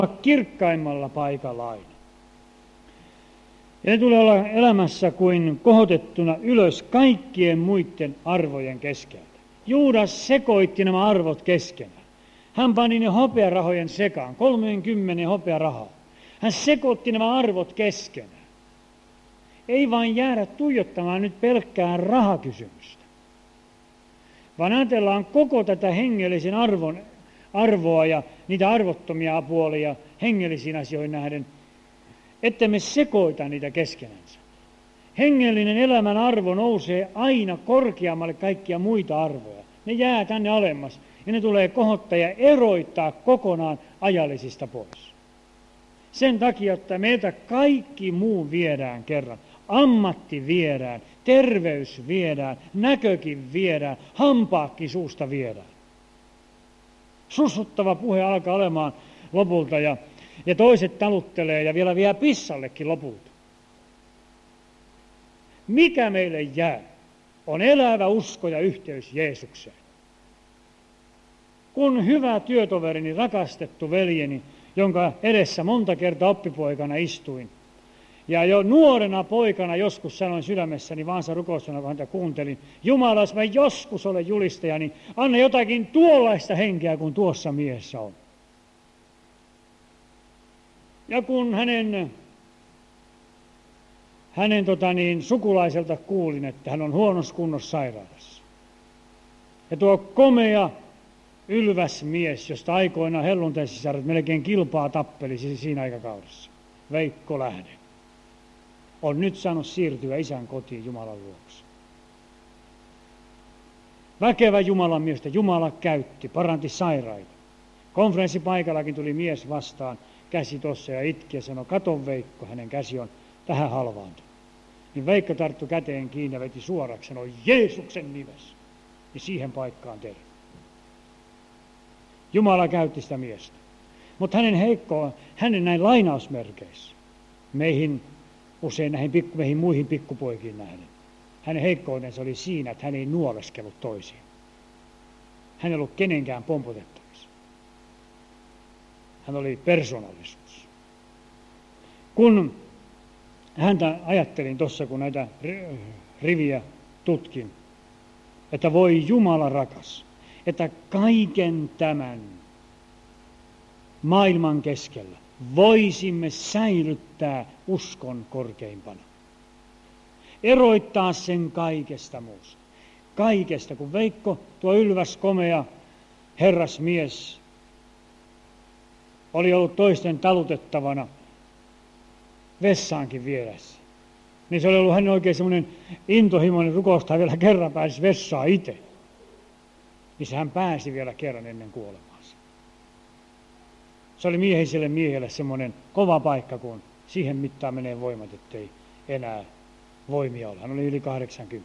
kirkkaimmalla paikalla aina. Ja ne tulee olla elämässä kuin kohotettuna ylös kaikkien muiden arvojen keskeltä. Juudas sekoitti nämä arvot keskenään. Hän pani ne hopearahojen sekaan, 30 hopearahaa. Hän sekoitti nämä arvot keskenään. Ei vain jäädä tuijottamaan nyt pelkkää rahakysymystä, vaan ajatellaan koko tätä hengellisen arvoa ja niitä arvottomia puolia hengellisiin asioihin nähden, että me sekoita niitä keskenänsä. Hengellinen elämän arvo nousee aina korkeammalle kaikkia muita arvoja. Ne jää tänne alemmas ja ne tulee kohottaa ja eroittaa kokonaan ajallisista pois. Sen takia, että meiltä kaikki muu viedään kerran. Ammatti viedään, terveys viedään, näkökin viedään, hampaatkin suusta viedään. Sussuttava puhe alkaa olemaan lopulta ja toiset taluttelee ja vielä vie pissallekin lopulta. Mikä meille jää, on elävä usko ja yhteys Jeesukseen. Kun hyvä työtoverini, rakastettu veljeni, jonka edessä monta kertaa oppipoikana istuin, ja jo nuorena poikana joskus sanoin sydämessäni Vaansa rukoussana, kun häntä kuuntelin, Jumala, jos mä joskus olen julistaja, niin anna jotakin tuollaista henkeä kuin tuossa miehessä on. Ja kun hänen sukulaiselta kuulin, että hän on huonossa kunnossa sairaalassa. Ja tuo komea, ylväs mies, josta aikoinaan helluntaisisarat melkein kilpaa tappelisi siinä aikakaudessa, Veikko Lähde, on nyt saanut siirtyä isän kotiin Jumalan luokse. Väkevä Jumalan miestä Jumala käytti, paranti sairaita. Konferenssipaikallakin tuli mies vastaan, käsi tossa ja itki ja sanoi, kato Veikko, hänen käsi on tähän halvaantunut. Niin Veikko tarttui käteen kiinni ja veti suoraksi, sanoi Jeesuksen nimessä. Ja siihen paikkaan terve. Jumala käytti sitä miestä. Mutta hänen näin lainausmerkeissä, meihin usein näihin muihin pikkupoikiin nähden, hänen heikkoutensa oli siinä, että hän ei nuoleskellut toisiin. Hän ei ollut kenenkään pompotettavissa. Hän oli persoonallisuus. Kun häntä ajattelin tuossa, kun näitä riviä tutkin, että voi Jumala rakas, että kaiken tämän maailman keskellä voisimme säilyttää uskon korkeimpana. Eroittaa sen kaikesta muusta. Kaikesta, kun Veikko, tuo ylväs, komea herrasmies, oli ollut toisten talutettavana vessaankin vieressä. Niin se oli ollut hänen oikein semmoinen intohimoinen rukousta, vielä kerran pääsisi vessaan itse. Niin hän pääsi vielä kerran ennen kuolemaansa. Se oli miehiselle miehelle semmoinen kova paikka, kun siihen mittaan menee voimat, ettei enää voimia ole. Hän oli yli 80.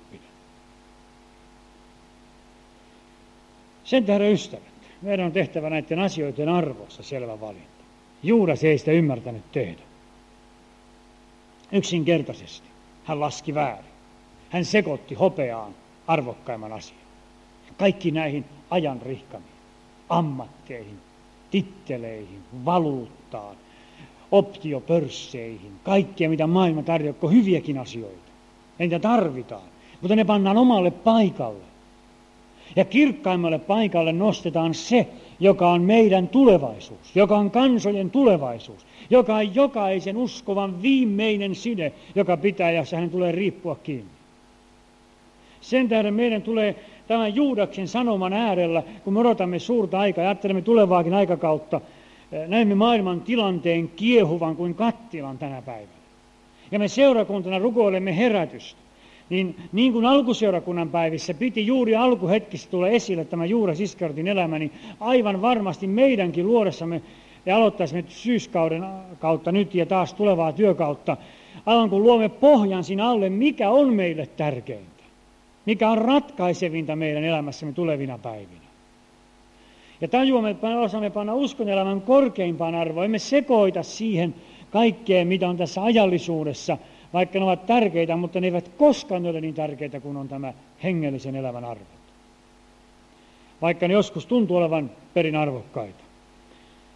Sen tähden ystävät, meidän on tehtävä näiden asioiden arvossa selvä valinta. Juudas ei sitä ymmärtänyt tehdä. Yksinkertaisesti hän laski väärin. Hän sekoitti hopeaan arvokkaimman asian. Kaikki näihin ajan rihkamiin, ammatteihin, titteleihin, valuuttaan, optiopörsseihin, kaikkea mitä maailma tarjoaa, hyviäkin asioita. Ja niitä tarvitaan, mutta ne pannaan omalle paikalle. Ja kirkkaimmalle paikalle nostetaan se, joka on meidän tulevaisuus, joka on kansojen tulevaisuus, joka on jokaisen uskovan viimeinen side, joka pitää, ja hänen tulee riippua kiinni. Sen tähden meidän tulee tämän Juudaksen sanoman äärellä, kun me odotamme suurta aikaa ja ajattelemme tulevaakin aikakautta, näemme maailman tilanteen kiehuvan kuin kattilan tänä päivänä. Ja me seurakuntana rukoilemme herätystä. Niin kuin alkuseurakunnan päivissä piti juuri alkuhetkistä tulla esille tämä Juudas Iskariotin elämä, niin aivan varmasti meidänkin luodessamme ja aloittaisimme syyskauden kautta nyt ja taas tulevaa työkautta, aivan kun luomme pohjan siinä alle, mikä on meille tärkeintä, mikä on ratkaisevinta meidän elämässämme tulevina päivinä. Ja tajuamme, että osaamme panna uskon elämän korkeimpaan arvoon, emme sekoita siihen kaikkeen, mitä on tässä ajallisuudessa, vaikka ne ovat tärkeitä, mutta ne eivät koskaan ole niin tärkeitä kuin on tämä hengellisen elämän arvot. Vaikka ne joskus tuntuu olevan perin arvokkaita.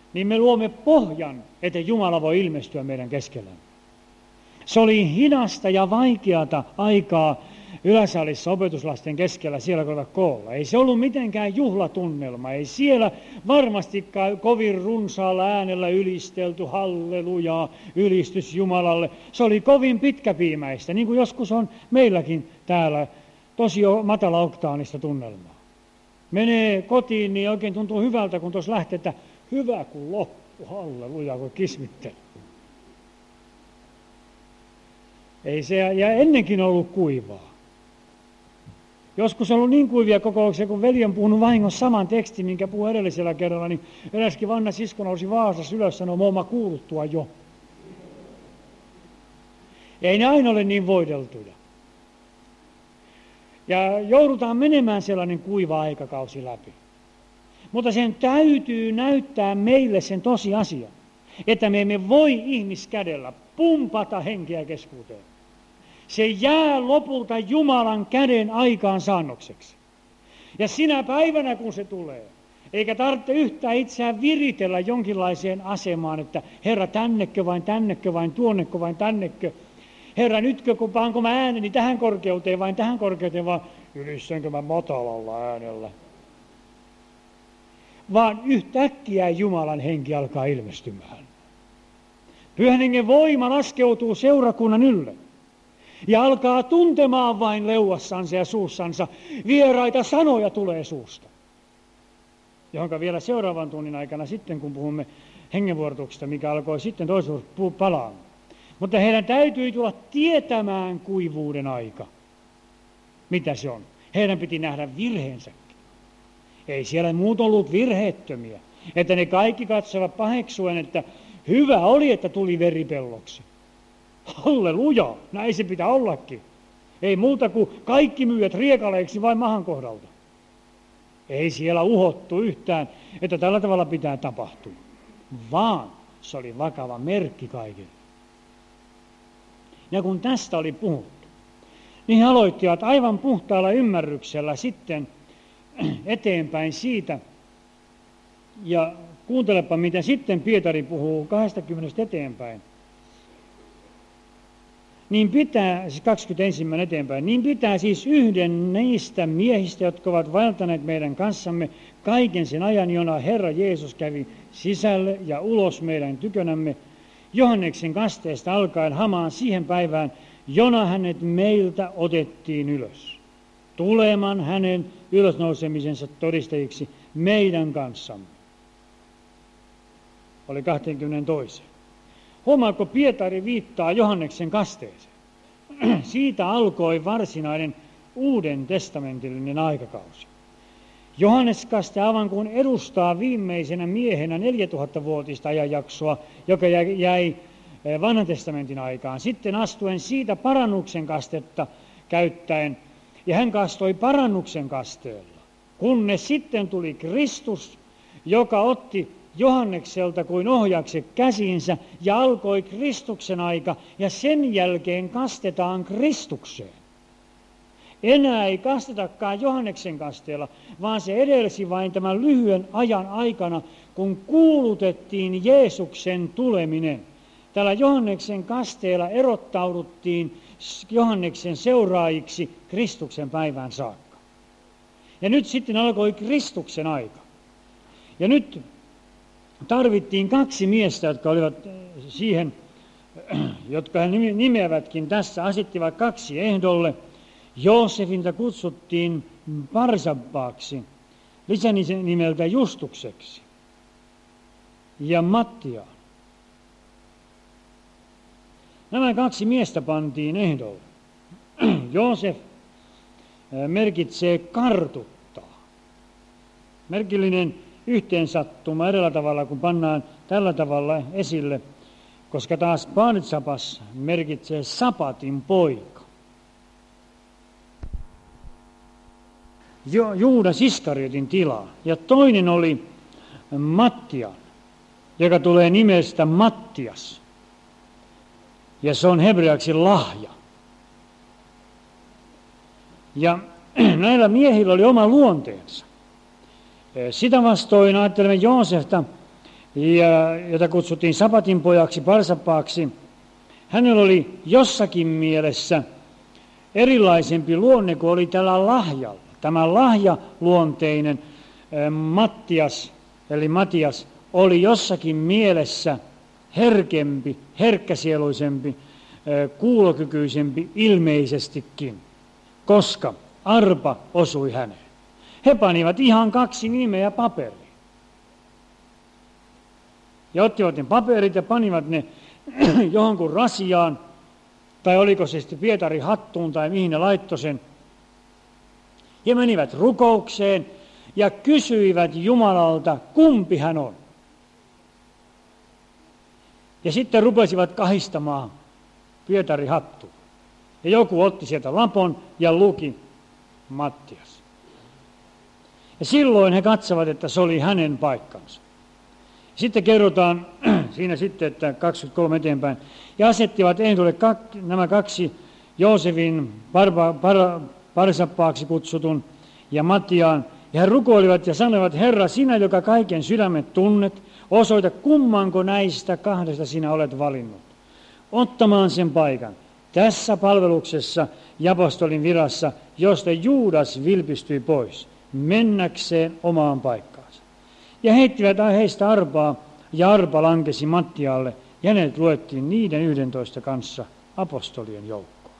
niin me luomme pohjan, että Jumala voi ilmestyä meidän keskellämme. Se oli hidasta ja vaikeata aikaa yläsalissa opetuslasten keskellä siellä kun koolla. Ei se ollut mitenkään juhlatunnelma. Ei siellä varmastikaan kovin runsaalla äänellä ylistelty hallelujaa, ylistys Jumalalle. Se oli kovin pitkäpiimäistä, niin kuin joskus on meilläkin täällä tosi matala oktaanista tunnelmaa. Menee kotiin, niin oikein tuntuu hyvältä, kun tuossa lähtee, että hyvä kun loppu, halleluja, kun kismittelee. Ei se, ja ennenkin ollut kuivaa. Joskus on ollut niin kuivia kokouksia, kun veli on puhunut vahingossa saman tekstin, minkä puhui edellisellä kerralla, niin eräskin vanha sisko nousi Vaasassa ylös ja sanoi, me olemme kuuluttua jo. Ei ne aina ole niin voideltuja. Ja joudutaan menemään sellainen kuiva aikakausi läpi. Mutta sen täytyy näyttää meille sen tosiasian, että me emme voi ihmiskädellä pumpata henkeä keskuuteen. Se jää lopulta Jumalan käden aikaansaannokseksi. Ja sinä päivänä, kun se tulee, eikä tarvitse yhtään itseään viritellä jonkinlaiseen asemaan, että Herra tännekö vain, tuonnekö vain tännekö. Herra nytkö, kun paanko mä ääneni tähän korkeuteen, vai ylissänkö mä matalalla äänellä. Vaan yhtäkkiä Jumalan henki alkaa ilmestymään. Pyhän hengen voima laskeutuu seurakunnan ylle. Ja alkaa tuntemaan vain leuassansa ja suussansa. Vieraita sanoja tulee suusta. Johonka vielä seuraavan tunnin aikana sitten, kun puhumme hengenvuorotuksesta, mikä alkoi sitten toisella palaamaan. Mutta heidän täytyy tulla tietämään kuivuuden aika. Mitä se on? Heidän piti nähdä virheensäkin. Ei siellä muut ollut virheettömiä. Että ne kaikki katsovat paheksuen, että hyvä oli, että tuli veripelloksi. Halleluja, näin se pitää ollakin. Ei muuta kuin kaikki myyjät riekaleiksi vain mahan kohdalta. Ei siellä uhottu yhtään, että tällä tavalla pitää tapahtua. Vaan se oli vakava merkki kaikille. Ja kun tästä oli puhuttu, niin he aloittivat aivan puhtaalla ymmärryksellä sitten eteenpäin siitä. Ja kuuntelepa, mitä sitten Pietari puhuu 20 eteenpäin. Niin pitää, siis 21 eteenpäin, niin pitää siis yhden niistä miehistä, jotka ovat vaeltaneet meidän kanssamme kaiken sen ajan, jona Herra Jeesus kävi sisälle ja ulos meidän tykönämme, Johanneksen kasteesta alkaen hamaan siihen päivään, jona hänet meiltä otettiin ylös, tuleman hänen ylösnousemisensa todistajiksi meidän kanssamme. Oli 22. Huomaatko, Pietari viittaa Johanneksen kasteeseen. Siitä alkoi varsinainen Uuden testamentillinen aikakausi. Johannes kaste aivan kuin edustaa viimeisenä miehenä 4000-vuotista ajanjaksoa, joka jäi vanhan testamentin aikaan. Sitten astuen siitä parannuksen kastetta käyttäen, ja hän kastoi parannuksen kasteella. Kunnes sitten tuli Kristus, joka otti Johannekselta kuin ohjakset käsiinsä ja alkoi Kristuksen aika ja sen jälkeen kastetaan Kristukseen. Enää ei kastetakaan Johanneksen kasteella, vaan se edelsi vain tämän lyhyen ajan aikana, kun kuulutettiin Jeesuksen tuleminen. Tällä Johanneksen kasteella erottauduttiin Johanneksen seuraajiksi Kristuksen päivään saakka. Ja nyt sitten alkoi Kristuksen aika. Ja nyt tarvittiin 2 miestä, jotka olivat siihen, jotka he nimeävätkin tässä, asettivat 2 ehdolle. Joosefinta kutsuttiin Barsabbaaksi, lisänimeltä Justukseksi, ja Mattiaan. Nämä 2 miestä pantiin ehdolle. Joosef merkitsee kartuttaa. Merkillinen yhteensattuma erillä tavalla, kun pannaan tällä tavalla esille, koska taas Barsabbas merkitsee sapatin poika. Juudas Iskariotin tilaa. Ja toinen oli Mattian, joka tulee nimestä Mattias. Ja se on hebreaksi lahja. Ja näillä miehillä oli oma luonteensa. Sitä vastoin ajattelemme Joosefta, jota kutsuttiin Sabatin pojaksi, Barsabbaaksi, hänellä oli jossakin mielessä erilaisempi luonne kuin oli tällä lahjalla. Tämä lahjaluonteinen Mattias, eli Matias, oli jossakin mielessä herkempi, herkkäsieluisempi, kuulokykyisempi ilmeisestikin, koska arpa osui häneen. He panivat ihan 2 nimeä paperiin. Ja ottivat ne paperit ja panivat ne johonkin rasiaan, tai oliko se sitten Pietarin hattuun tai mihin ne laittoi sen. Ja menivät rukoukseen ja kysyivät Jumalalta, kumpi hän on. Ja sitten rupesivat kahistamaan Pietarin hattuun. Ja joku otti sieltä lapon ja luki Mattias. Ja silloin he katsovat, että se oli hänen paikkansa. Sitten kerrotaan siinä sitten, että 23 eteenpäin. Ja asettivat ehdolle nämä 2 Joosefin Barsabbaaksi kutsutun ja Matiaan. Ja he rukoilivat ja sanoivat, Herra, sinä, joka kaiken sydämet tunnet, osoita kummanko näistä 2 sinä olet valinnut. Ottamaan sen paikan tässä palveluksessa ja apostolin virassa, josta Juudas vilpistyi pois, mennäkseen omaan paikkaansa. Ja heittivät heistä arpaa, ja arpa lankesi Mattialle, ja ne luettiin niiden 11 kanssa apostolien joukkoon.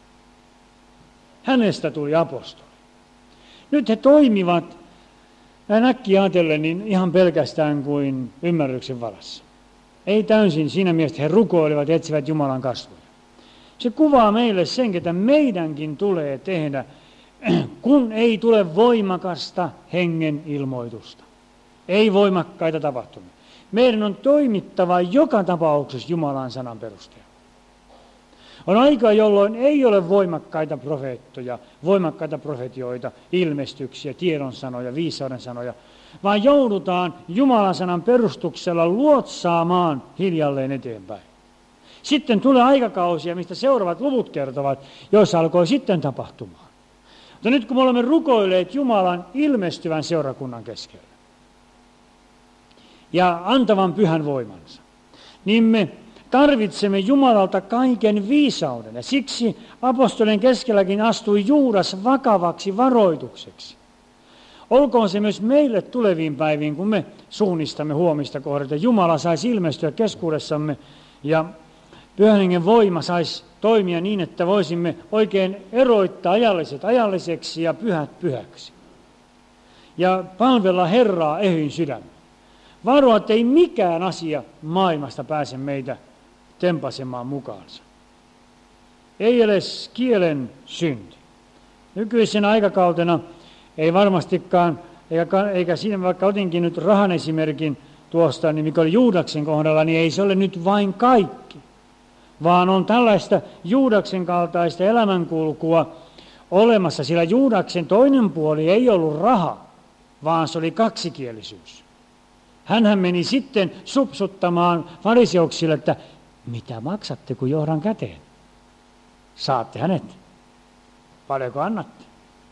Hänestä tuli apostoli. Nyt he toimivat, näin äkkiä ajatellen, niin ihan pelkästään kuin ymmärryksen varassa. Ei täysin siinä mielessä, he rukoilivat ja etsivät Jumalan kasvoja. Se kuvaa meille sen, että meidänkin tulee tehdä, kun ei tule voimakasta hengen ilmoitusta. Ei voimakkaita tapahtumia. Meidän on toimittava joka tapauksessa Jumalan sanan perusteella. On aika, jolloin ei ole voimakkaita profeettoja, voimakkaita profetioita, ilmestyksiä, tiedonsanoja, viisauden sanoja, vaan joudutaan Jumalan sanan perustuksella luotsaamaan hiljalleen eteenpäin. Sitten tulee aikakausia, mistä seuraavat luvut kertovat, joissa alkoi sitten tapahtumaan. Mutta nyt kun me olemme rukoilleet Jumalan ilmestyvän seurakunnan keskellä ja antavan pyhän voimansa, niin me tarvitsemme Jumalalta kaiken viisauden. Ja siksi apostolien keskelläkin astui Juudas vakavaksi varoitukseksi. Olkoon se myös meille tuleviin päiviin, kun me suunnistamme huomista kohdalta. Jumala saisi ilmestyä keskuudessamme ja Pyhän Hengen voima saisi toimia niin, että voisimme oikein eroittaa ajalliset ajalliseksi ja pyhät pyhäksi. Ja palvella Herraa ehyin sydämen. Varoa, että ei mikään asia maailmasta pääse meitä tempasemaan mukaansa. Ei edes kielen synti. Nykyisen aikakautena ei varmastikaan, eikä siinä vaikka otinkin nyt rahan esimerkin tuosta, niin mikä oli Juudaksen kohdalla, niin ei se ole nyt vain kaikki. Vaan on tällaista Juudaksen kaltaista elämänkulkua olemassa, sillä Juudaksen toinen puoli ei ollut raha, vaan se oli kaksikielisyys. Hänhän meni sitten supsuttamaan fariseuksille, että mitä maksatte, kun johdan käteen? Saatte hänet. Paljonko annatte?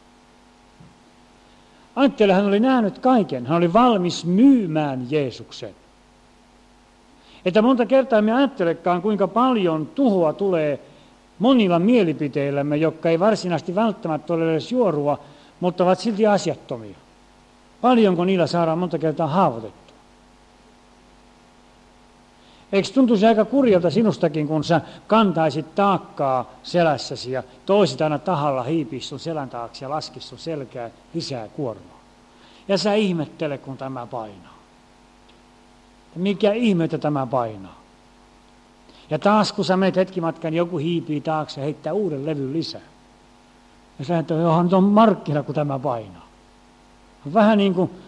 Ajattele, hän oli nähnyt kaiken. Hän oli valmis myymään Jeesuksen. Että monta kertaa me ajattelekaan, kuinka paljon tuhoa tulee monilla mielipiteillämme, jotka ei varsinaisesti välttämättä ole edes juorua, mutta ovat silti asiattomia. Paljonko niillä saadaan monta kertaa haavoitettua? Eikö tuntuisi aika kurjalta sinustakin, kun sä kantaisit taakkaa selässäsi ja toisit aina tahalla hiipisi sun selän taakse ja laskisi sun selkää lisää kuormaa. Ja sä ihmettele, kun tämä painaa. Mikä ihmettä tämä painaa? Ja taas kun sä menet hetkimatkan, niin joku hiipii taakse ja heittää uuden levyn lisää. Ja sä et ole, johon nyt on markkina, kun tämä painaa. Vähän niin kuin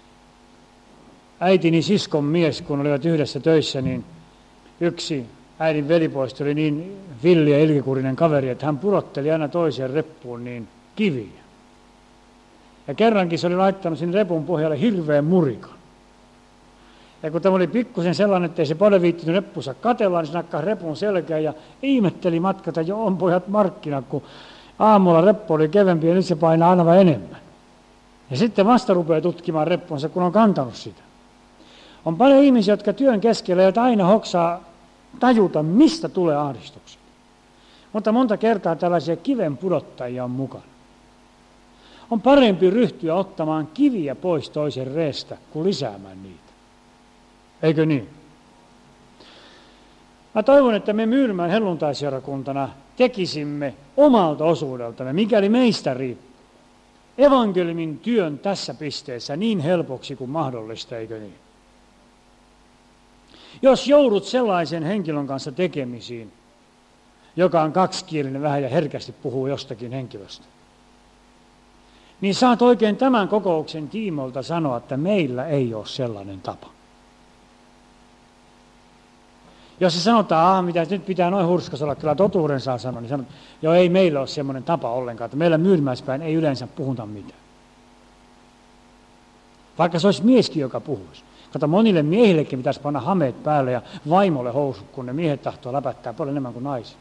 äitini siskon mies, kun olivat yhdessä töissä, niin yksi äidin velipoista oli niin villi ja ilkikurinen kaveri, että hän pudotteli aina toiseen reppuun niin kiviä. Ja kerrankin se oli laittanut sinne repun pohjalle hirveän murikan. Ja kun tämä oli pikkusen sellainen, että ei se paljon viittinyt reppunsa katella, niin se nakkasi repun selkään ja ihmetteli matkata, jo on pojat markkinat, kun aamulla reppu oli kevempi ja nyt se painaa aina enemmän. Ja sitten vasta rupeaa tutkimaan reppunsa, kun on kantanut sitä. On paljon ihmisiä, jotka työn keskellä eivät aina hoksaa tajuta, mistä tulee ahdistukset. Mutta monta kertaa tällaisia kiven pudottajia on mukana. On parempi ryhtyä ottamaan kiviä pois toisen reestä, kuin lisäämään niitä. Eikö niin? Mä toivon, että me Myyrmän helluntaiseurakuntana tekisimme omalta osuudeltamme, mikäli meistä riippuu, evankeliumin työn tässä pisteessä niin helpoksi kuin mahdollista, eikö niin? Jos joudut sellaisen henkilön kanssa tekemisiin, joka on kaksikielinen vähän ja herkästi puhuu jostakin henkilöstä, niin saat oikein tämän kokouksen tiimoilta sanoa, että meillä ei ole sellainen tapa. Jos se sanotaan, mitä nyt pitää noin hurskasella, kyllä totuuden saa sanoa, niin sanot, joo ei meillä ole semmoinen tapa ollenkaan, että meillä Myyrmäispäin ei yleensä puhuta mitään. Vaikka se olisi mieskin, joka puhuisi. Kato, monille miehillekin pitäisi panna hameet päälle ja vaimolle housut, kun ne miehet tahtoo läpättää paljon enemmän kuin naisille.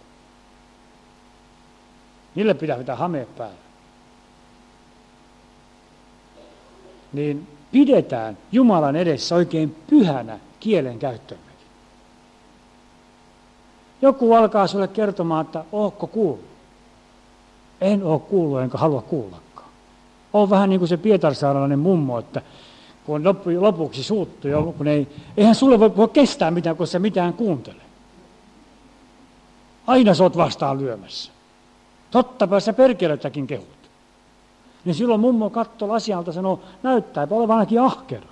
Niille pitää pitää hameet päälle. Niin pidetään Jumalan edessä oikein pyhänä kielen käyttömmekin. Joku alkaa sulle kertomaan, että ootko kuullut? En ole kuullut, enkä halua kuullakaan. On vähän niin kuin se pietarsaaralainen mummo, että kun lopuksi suuttui, kun eihän sulle voi kestää mitään, kun sä mitään kuuntele. Aina sä oot vastaan lyömässä. Tottapa sä perkelettäkin kehut. Niin silloin mummo katsoi lasialta ja sanoi, näyttääpä olevan ainakin ahkera.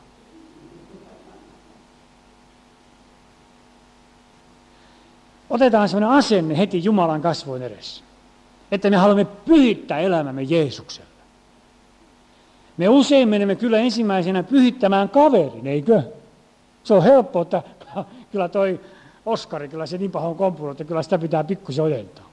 Otetaan sellainen asenne heti Jumalan kasvojen edessä, että me haluamme pyhittää elämämme Jeesukselle. Me usein menemme kyllä ensimmäisenä pyhittämään kaverin, eikö? Se on helppo, että kyllä toi Oskari, kyllä se niin paha on kompunut, että kyllä sitä pitää pikkusen ojentaa.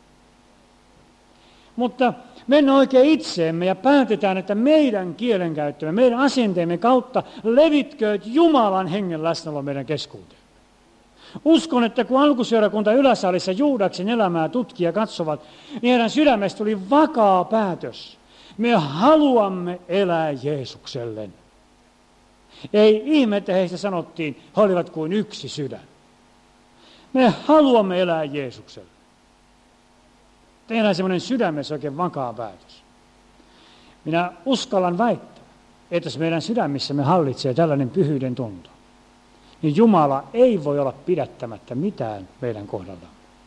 Mutta mennään oikein itseemme ja päätetään, että meidän kielenkäyttömme, meidän asenteemme kautta levitkööt Jumalan hengen läsnäolo meidän keskuuteen. Uskon, että kun alkuseurakunta Yläsalissa Juudaksen elämää tutkii ja katsovat, niin heidän sydämestä tuli vakaa päätös. Me haluamme elää Jeesukselle. Ei ihme, että heistä sanottiin, he olivat kuin yksi sydän. Me haluamme elää Jeesukselle. Tehdään semmoinen sydämessä oikein vakaa päätös. Minä uskallan väittää, että jos meidän sydämissämme hallitsee tällainen pyhyyden tunto, niin Jumala ei voi olla pidättämättä mitään meidän kohdallamme.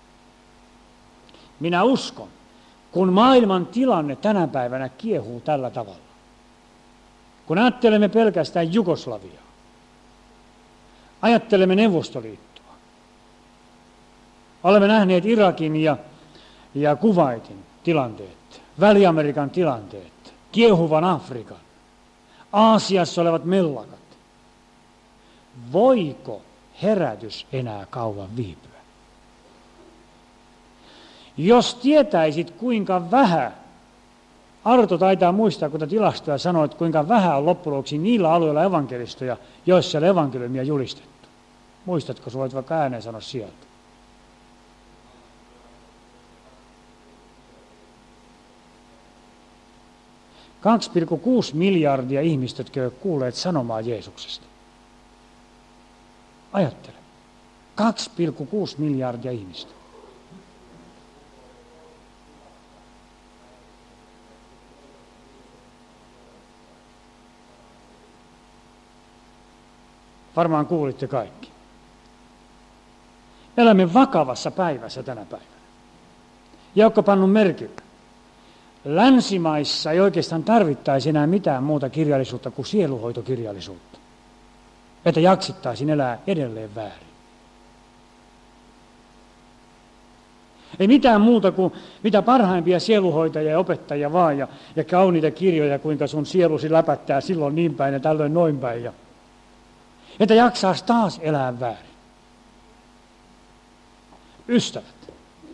Minä uskon, kun maailman tilanne tänä päivänä kiehuu tällä tavalla, kun ajattelemme pelkästään Jugoslaviaa, ajattelemme Neuvostoliittoa, olemme nähneet Irakin ja Kuwaitin tilanteet, Väli-Amerikan tilanteet, kiehuvan Afrikan, Aasiassa olevat mellakat. Voiko herätys enää kauan viipyä? Jos tietäisit, kuinka vähän, Arto taitaa muistaa, kun tilastoja sanoit, kuinka vähän on loppujen lopuksi niillä alueilla evankelistoja, joissa ei ole evankeliumia julistettu. Muistatko, sä voit vaikka ääneen sanoa sieltä? $2,6 miljardia ihmistä, jotka eivät kuulleet sanomaa Jeesuksesta. Ajattele. 2,6 miljardia ihmistä. Varmaan kuulitte kaikki. Elämme vakavassa päivässä tänä päivänä. Jaukko pannut merkille. Länsimaissa ei oikeastaan tarvittaisi enää mitään muuta kirjallisuutta kuin sieluhoitokirjallisuutta. Että jaksittaisiin elää edelleen väärin. Ei mitään muuta kuin mitä parhaimpia sieluhoitajia ja opettajia vaan ja kauniita kirjoja, kuinka sun sielusi läpättää silloin niin päin ja tällöin noin päin. Että jaksaisi taas elää väärin. Ystävät,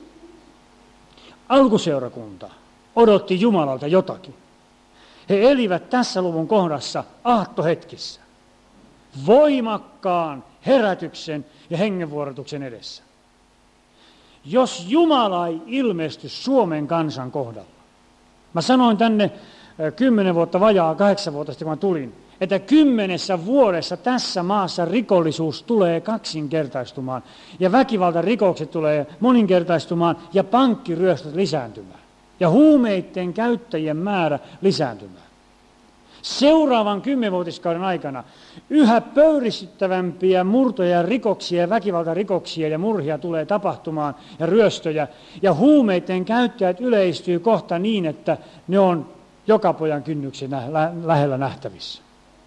alkuseurakunta odotti Jumalalta jotakin. He elivät tässä luvun kohdassa aattohetkissä, voimakkaan herätyksen ja hengenvuorotuksen edessä. Jos Jumala ei ilmesty Suomen kansan kohdalla, mä sanoin tänne 10 vuotta vajaa, 8 vuotta sitten kun mä tulin, että 10 vuodessa tässä maassa rikollisuus tulee kaksinkertaistumaan ja väkivaltarikokset tulee moninkertaistumaan ja pankkiryöstöt lisääntymään ja huumeiden käyttäjien määrä lisääntymään. Seuraavan 10-vuotiskauden aikana yhä pöyristyttävämpiä murtoja, rikoksia, väkivaltarikoksia ja murhia tulee tapahtumaan ja ryöstöjä. Ja huumeiden käyttäjät yleistyy kohta niin, että ne on joka pojan kynnyksen lähellä nähtävissä.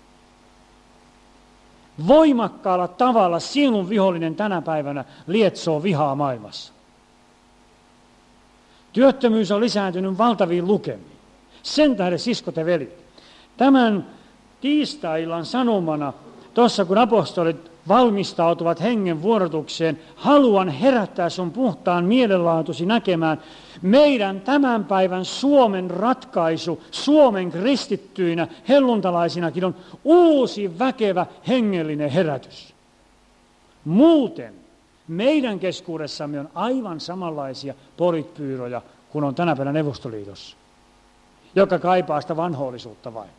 Voimakkaalla tavalla sielun vihollinen tänä päivänä lietsoo vihaa maailmassa. Työttömyys on lisääntynyt valtaviin lukemiin. Sen tähden, siskot ja velit, tämän tiistai-illan sanomana, tuossa kun apostolit valmistautuvat hengen vuorotukseen, haluan herättää sun puhtaan mielenlaatusi näkemään meidän tämän päivän Suomen ratkaisu, Suomen kristittyinä, helluntalaisinakin on uusi väkevä hengellinen herätys. Muuten meidän keskuudessamme on aivan samanlaisia politbyyroja kuin on tänä päivänä Neuvostoliitossa, joka kaipaa sitä vanhoollisuutta vain.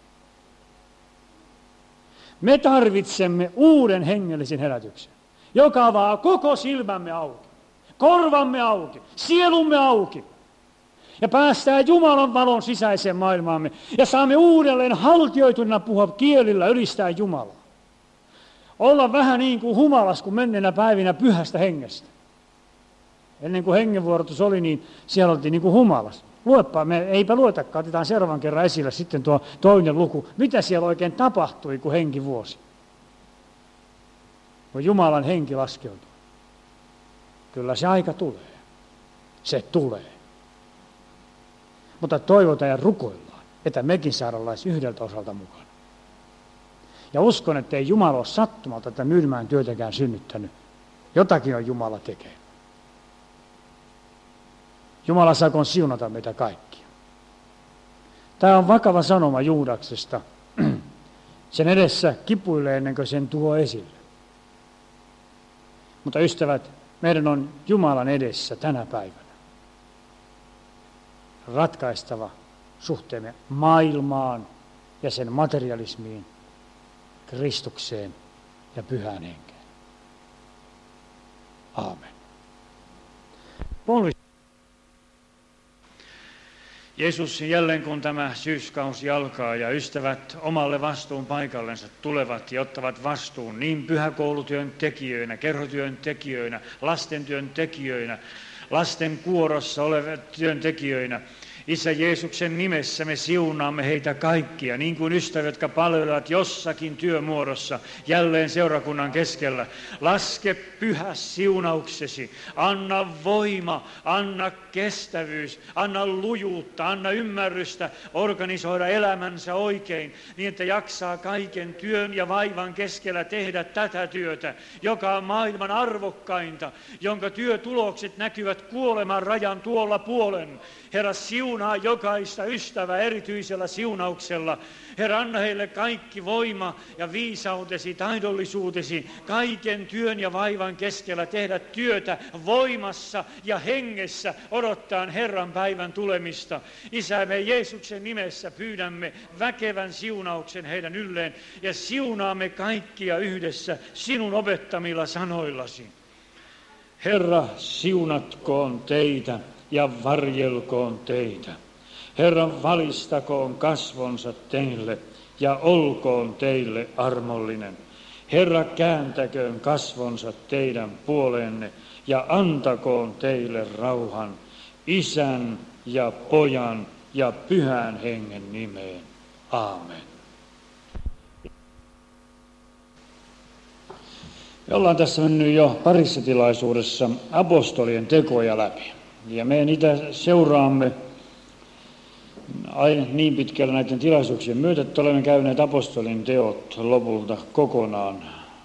Me tarvitsemme uuden hengellisen herätyksen, joka avaa koko silmämme auki, korvamme auki, sielumme auki ja päästää Jumalan valon sisäiseen maailmaamme ja saamme uudelleen haltioituneena puhua kielillä ylistää Jumalaa. Olla vähän niin kuin humalas kuin menneenä päivinä pyhästä hengestä. Ennen kuin hengenvuorotus oli, niin siellä oltiin niin kuin humalas. Luepa, eipä luetakaan, otetaan seuraavan kerran esille sitten tuo toinen luku. Mitä siellä oikein tapahtui, kun henki vuosi? Kun Jumalan henki laskeutui. Kyllä se aika tulee. Se tulee. Mutta toivotaan ja rukoillaan, että mekin saadaan yhdeltä osalta mukana. Ja uskon, että ei Jumala ole sattumalta tätä Myyrmäen työtäkään synnyttänyt. Jotakin on Jumala tekee. Jumala saakoon siunata meitä kaikkia. Tämä on vakava sanoma Juudaksesta. Sen edessä kipuilee ennen kuin sen tuo esille. Mutta ystävät, meidän on Jumalan edessä tänä päivänä ratkaistava suhteemme maailmaan ja sen materialismiin, Kristukseen ja pyhään henkeen. Aamen. Jeesus, jälleen kun tämä syyskausi alkaa ja ystävät omalle vastuun paikallensa tulevat ja ottavat vastuun niin pyhäkoulutyön tekijöinä, kerhotyön tekijöinä, lastentyön tekijöinä, lasten kuorossa olevat työntekijöinä, Isä Jeesuksen nimessä me siunaamme heitä kaikkia, niin kuin ystävät, jotka palvelevat jossakin työmuodossa jälleen seurakunnan keskellä. Laske pyhä siunauksesi, anna voima, anna kestävyys, anna lujuutta, anna ymmärrystä organisoida elämänsä oikein, niin että jaksaa kaiken työn ja vaivan keskellä tehdä tätä työtä, joka on maailman arvokkainta, jonka työtulokset näkyvät kuoleman rajan tuolla puolen. Herra, siunaa jokaista ystävää erityisellä siunauksella. Herra, anna heille kaikki voima ja viisautesi, taidollisuutesi, kaiken työn ja vaivan keskellä tehdä työtä voimassa ja hengessä odottaen Herran päivän tulemista. Isä, me Jeesuksen nimessä pyydämme väkevän siunauksen heidän ylleen ja siunaamme kaikkia yhdessä sinun opettamilla sanoillasi. Herra, siunatkoon teitä ja varjelkoon teitä. Herra, valistakoon kasvonsa teille ja olkoon teille armollinen. Herra, kääntäköön kasvonsa teidän puoleenne ja antakoon teille rauhan Isän ja Pojan ja Pyhän Hengen nimeen. Aamen. Me ollaan tässä mennyt jo parissa tilaisuudessa apostolien tekoja läpi. Ja me niitä seuraamme aina niin pitkällä näiden tilaisuuksien myötä, että olemme käyneet apostolin teot lopulta kokonaan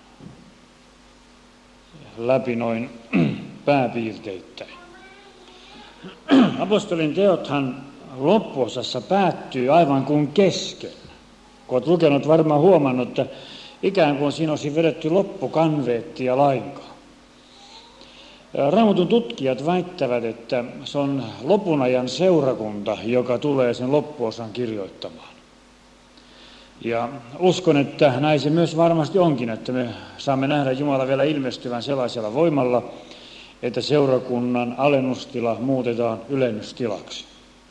läpi noin pääpiirteittäin. Apostolin teothan loppuosassa päättyy aivan kuin kesken. Kun olet lukenut, varmaan huomannut, että ikään kuin siinä olisi vedetty loppukanveetti ja lainkaan. Raamatun tutkijat väittävät, että se on lopun ajan seurakunta, joka tulee sen loppuosan kirjoittamaan. Ja uskon, että näin se myös varmasti onkin, että me saamme nähdä Jumala vielä ilmestyvän sellaisella voimalla, että seurakunnan alennustila muutetaan ylennystilaksi.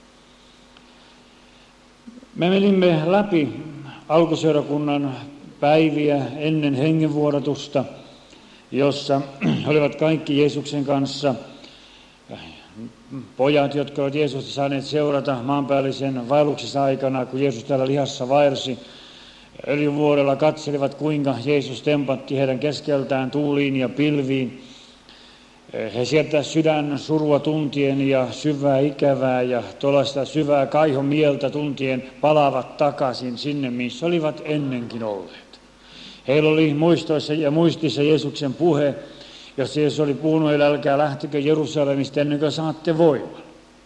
Me menimme läpi alkuseurakunnan päiviä ennen hengenvuodatusta, jossa olivat kaikki Jeesuksen kanssa pojat, jotka ovat Jeesusta saaneet seurata maanpäällisen vaelluksensa aikana, kun Jeesus täällä lihassa vaelsi. Öljyvuorella katselivat, kuinka Jeesus tempatti heidän keskeltään tuuliin ja pilviin. He sieltä sydän surua tuntien ja syvää ikävää ja tuollaista syvää kaihomieltä tuntien palaavat takaisin sinne, missä olivat ennenkin olleet. Heillä oli muistoissa ja muistissa Jeesuksen puhe, jossa Jeesus oli puhunut, että älkää lähtekö Jerusalemista ennen kuin saatte voiman.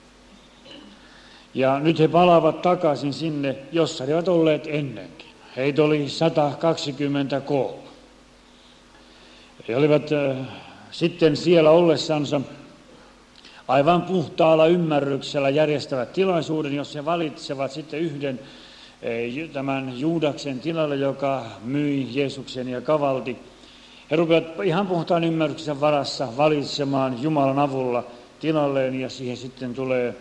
Ja nyt he palaavat takaisin sinne, jossa he ovat olleet ennenkin. Heitä oli 120 koolla. He olivat sitten siellä ollessansa aivan puhtaalla ymmärryksellä järjestävät tilaisuuden, jos he valitsevat sitten yhden tämän Juudaksen tilalle, joka myi Jeesuksen ja kavalti. He rupeavat ihan puhtaan ymmärryksen varassa valitsemaan Jumalan avulla tilalleen, ja siihen sitten tulee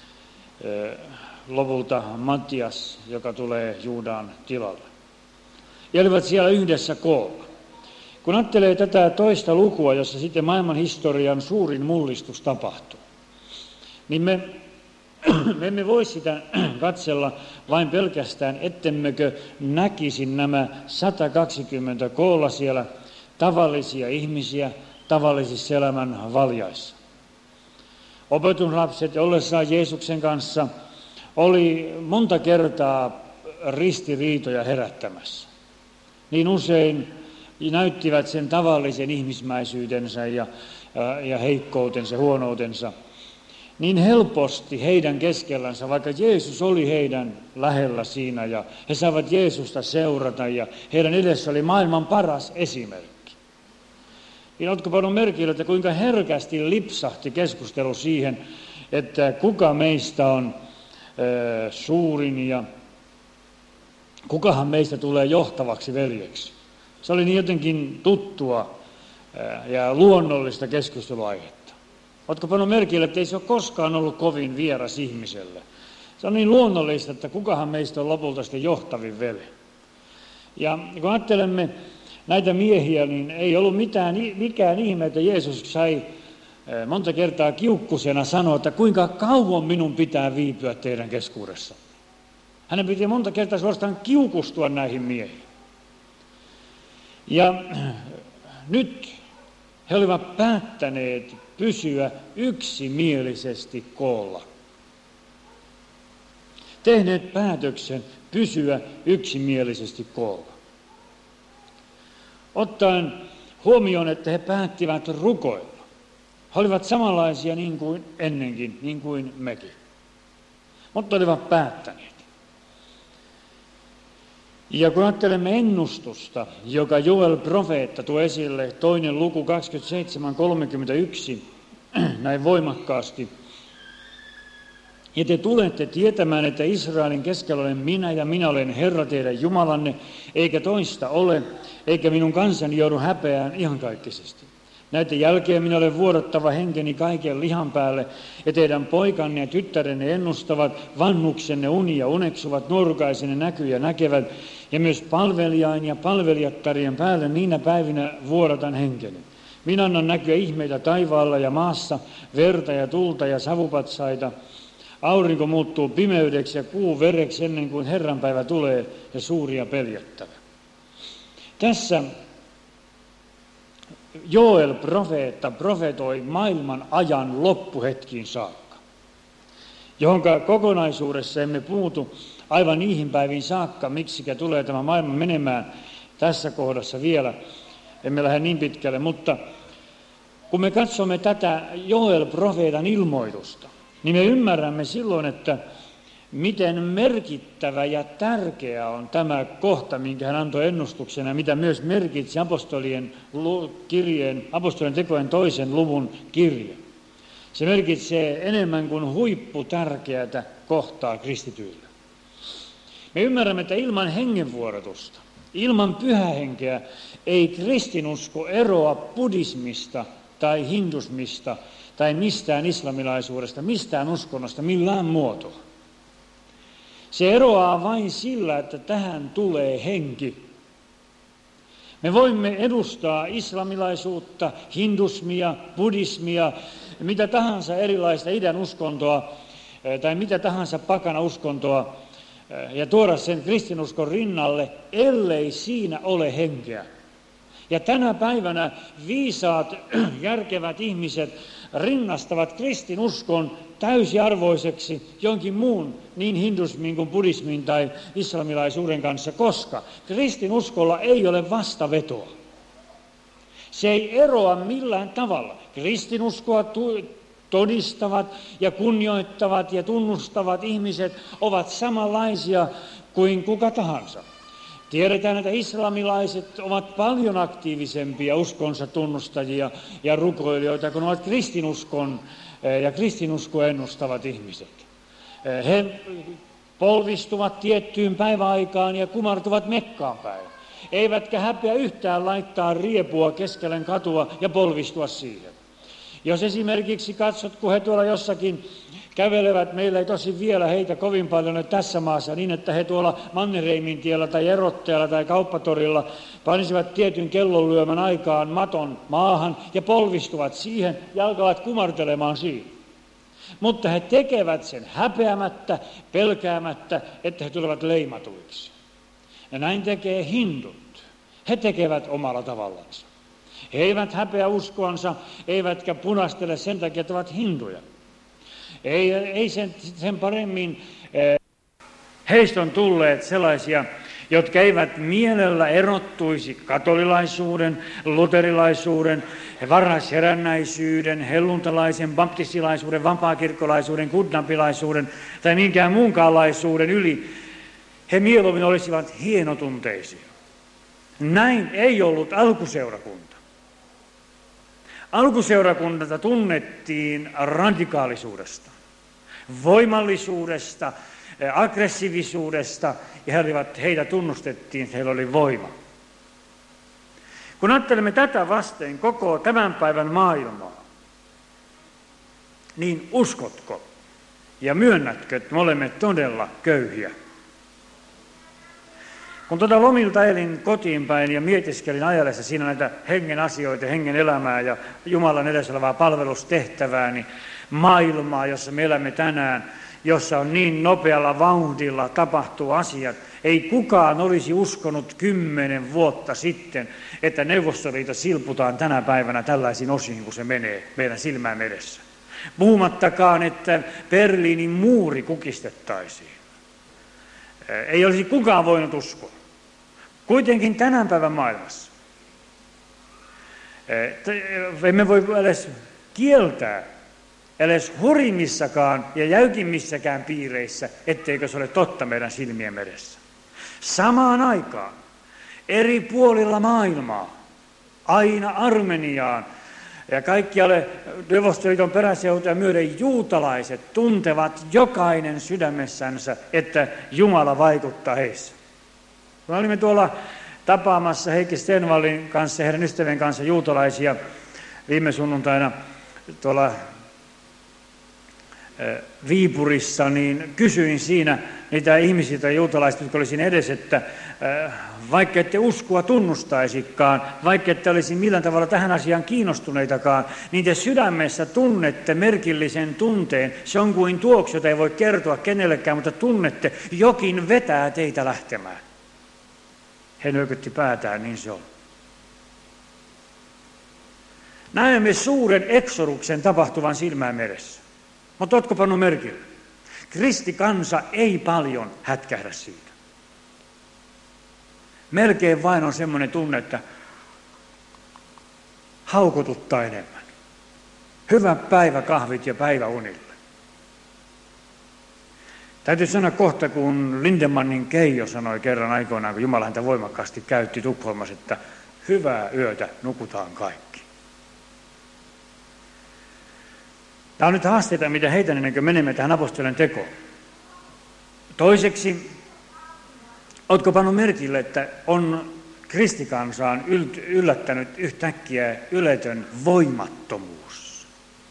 lopulta Matias, joka tulee Juudan tilalle. Ja olivat siellä yhdessä koolla. Kun ajattelee tätä toista lukua, jossa sitten maailman historian suurin mullistus tapahtuu, niin me emme voi sitä katsella vain pelkästään, ettemmekö näkisi nämä 120 koolla siellä tavallisia ihmisiä tavallisissa elämän valjaissa. Opetuslapset ollessaan Jeesuksen kanssa oli monta kertaa ristiriitoja herättämässä. Niin usein näyttivät sen tavallisen ihmismäisyytensä ja heikkoutensa, huonoutensa. Niin helposti heidän keskellänsä, vaikka Jeesus oli heidän lähellä siinä ja he saivat Jeesusta seurata ja heidän edessä oli maailman paras esimerkki. Niin oletko pannut merkille, että kuinka herkästi lipsahti keskustelu siihen, että kuka meistä on suurin ja kukahan meistä tulee johtavaksi veljeksi. Se oli niin jotenkin tuttua ja luonnollista keskusteluaihetta. Oletko pannut merkille, että ei se ole koskaan ollut kovin vieras ihmiselle. Se on niin luonnollista, että kukahan meistä on lopulta sitten johtavin veli. Ja kun ajattelemme näitä miehiä, niin ei ollut mikään ihme, että Jeesus sai monta kertaa kiukkusena sanoa, että kuinka kauan minun pitää viipyä teidän keskuudessa. Hänen piti monta kertaa suorastaan kiukustua näihin miehiin. Ja nyt he olivat päättäneet pysyä yksimielisesti koolla. Tehneet päätöksen pysyä yksimielisesti koolla. Ottaen huomioon, että he päättivät rukoilla. He olivat samanlaisia niin kuin ennenkin, niin kuin mekin. Mutta olivat päättäneet. Ja kun ajattelemme ennustusta, joka Joel profeetta tuo esille, 2. luku 27:31, näin voimakkaasti. Ja te tulette tietämään, että Israelin keskellä olen minä ja minä olen Herra teidän Jumalanne, eikä toista ole, eikä minun kansani joudu häpeään iankaikkisesti. Näiden jälkeen minä olen vuodattava henkeni kaiken lihan päälle, ja teidän poikanne ja tyttärenne ennustavat, vanhuksenne unia uneksuvat, nuorukaisenne näkyjä näkevät, ja myös palvelijain ja palvelijattarien päälle niinä päivinä vuodatan henkeni. Minä annan näkyä ihmeitä taivaalla ja maassa, verta ja tulta ja savupatsaita. Aurinko muuttuu pimeydeksi ja kuu vereksi ennen kuin Herran päivä tulee ja suuria peljättävä. Tässä Joel profeetta profetoi maailman ajan loppuhetkiin saakka, johonka kokonaisuudessa emme puutu aivan niihin päiviin saakka, miksikä tulee tämä maailma menemään tässä kohdassa vielä. Emme lähde niin pitkälle, mutta kun me katsomme tätä Joel-profeetan ilmoitusta, niin me ymmärrämme silloin, että miten merkittävä ja tärkeä on tämä kohta, minkä hän antoi ennustuksena, mitä myös merkitsi apostolien tekojen 2. luvun kirje. Se merkitsee enemmän kuin huipputärkeätä kohtaa kristityille. Me ymmärrämme, että ilman hengenvuorotusta, ilman pyhähenkeä ei kristinusko eroa buddhismista tai hindusmista tai mistään islamilaisuudesta, mistään uskonnosta, millään muotoa. Se eroaa vain sillä, että tähän tulee henki. Me voimme edustaa islamilaisuutta, hindusmia, buddhismia, mitä tahansa erilaista idän uskontoa tai mitä tahansa pakana uskontoa ja tuoda sen kristinuskon rinnalle, ellei siinä ole henkeä. Ja tänä päivänä viisaat, järkevät ihmiset rinnastavat kristinuskon täysiarvoiseksi jonkin muun, niin hindusmin kuin buddhismin tai islamilaisuuden kanssa, koska kristinuskolla ei ole vastavetoa. Se ei eroa millään tavalla. Kristinuskoa todistavat ja kunnioittavat ja tunnustavat ihmiset ovat samanlaisia kuin kuka tahansa. Tiedetään, että islamilaiset ovat paljon aktiivisempia uskonsa tunnustajia ja rukoilijoita, kun ovat kristinuskon ja kristinuskoa ennustavat ihmiset. He polvistuvat tiettyyn päiväaikaan ja kumartuvat Mekkaan päin. Eivätkä häpeä yhtään laittaa riepua keskelle katua ja polvistua siihen. Jos esimerkiksi katsot, kun he tuolla jossakin kävelevät, meillä ei tosi vielä heitä kovin paljon tässä maassa, niin että he tuolla Mannerheimin tiellä tai Erotteella tai Kauppatorilla panisivat tietyn kellonlyömän aikaan maton maahan ja polvistuvat siihen ja alkavat kumartelemaan siihen. Mutta he tekevät sen häpeämättä, pelkäämättä, että he tulevat leimatuiksi. Ja näin tekee hindut. He tekevät omalla tavallansa. He eivät häpeä uskoansa, eivätkä punastele sen takia, että ovat hinduja. Ei sen paremmin heistä on tulleet sellaisia, jotka eivät mielellä erottuisi katolilaisuuden, luterilaisuuden, varhaisherännäisyyden, helluntalaisen, baptistilaisuuden, vapaakirkkolaisuuden, kudnapilaisuuden tai minkään muunkaanlaisuuden yli. He mieluummin olisivat hienotunteisia. Näin ei ollut alkuseurakunta. Alkuseurakunta tunnettiin radikaalisuudesta, voimallisuudesta, aggressiivisuudesta ja heitä tunnustettiin, että heillä oli voima. Kun ajattelemme tätä vasten koko tämän päivän maailmaa, niin uskotko ja myönnätkö, että me olemme todella köyhiä? Kun lomilta elin kotiin päin ja mietiskelin ajallessa siinä näitä hengen asioita, hengen elämää ja Jumalan edessä olevaa palvelustehtävää, niin maailmaa, jossa me elämme tänään, jossa on niin nopealla vauhdilla tapahtuu asiat, ei kukaan olisi uskonut 10 vuotta sitten, että Neuvostoliitto silputaan tänä päivänä tällaisiin osiin, kun se menee meidän silmään edessä. Puhumattakaan, että Berliinin muuri kukistettaisiin. Ei olisi kukaan voinut uskoa. Kuitenkin tänään päivän maailmassa emme voi edes kieltää, edes hurimmissakaan ja jäykimmissäkään piireissä, etteikö se ole totta meidän silmien edessä. Samaan aikaan eri puolilla maailmaa, aina Armeniaan ja kaikkialle Neuvostoliiton peräseutuja myöden juutalaiset tuntevat jokainen sydämessänsä, että Jumala vaikuttaa heissä. Me olimme tuolla tapaamassa Heikki Stenvallin kanssa ja heidän ystävien kanssa juutalaisia viime sunnuntaina tuolla Viipurissa, niin kysyin siinä niitä ihmisiä tai juutalaiset, jotka oli siinä edessä, että vaikka ette uskoa tunnustaisikaan, vaikka ette olisi millään tavalla tähän asiaan kiinnostuneitakaan, niin te sydämessä tunnette merkillisen tunteen. Se on kuin tuoksu, jota ei voi kertoa kenellekään, mutta tunnette, jokin vetää teitä lähtemään. He nyökytti päätään, niin se on. Näemme suuren eksoduksen tapahtuvan silmään edessä. Mutta ootko pannut merkille? Kristikansa ei paljon hätkähdä siitä. Melkein vain on semmoinen tunne, että haukotuttaa enemmän. Hyvä päiväkahvit ja päiväunille. Täytyy sanoa kohta, kun Lindemannin Keijo sanoi kerran aikoinaan, kun Jumala häntä voimakkaasti käytti Tukholmassa, että hyvää yötä, nukutaan kaikki. Tämä on nyt haasteita, mitä heitän ennen kuin menemme tähän apostolien tekoon. Toiseksi Oletko pannut merkille, että on kristikansaan yllättänyt yhtäkkiä yletön voimattomuus?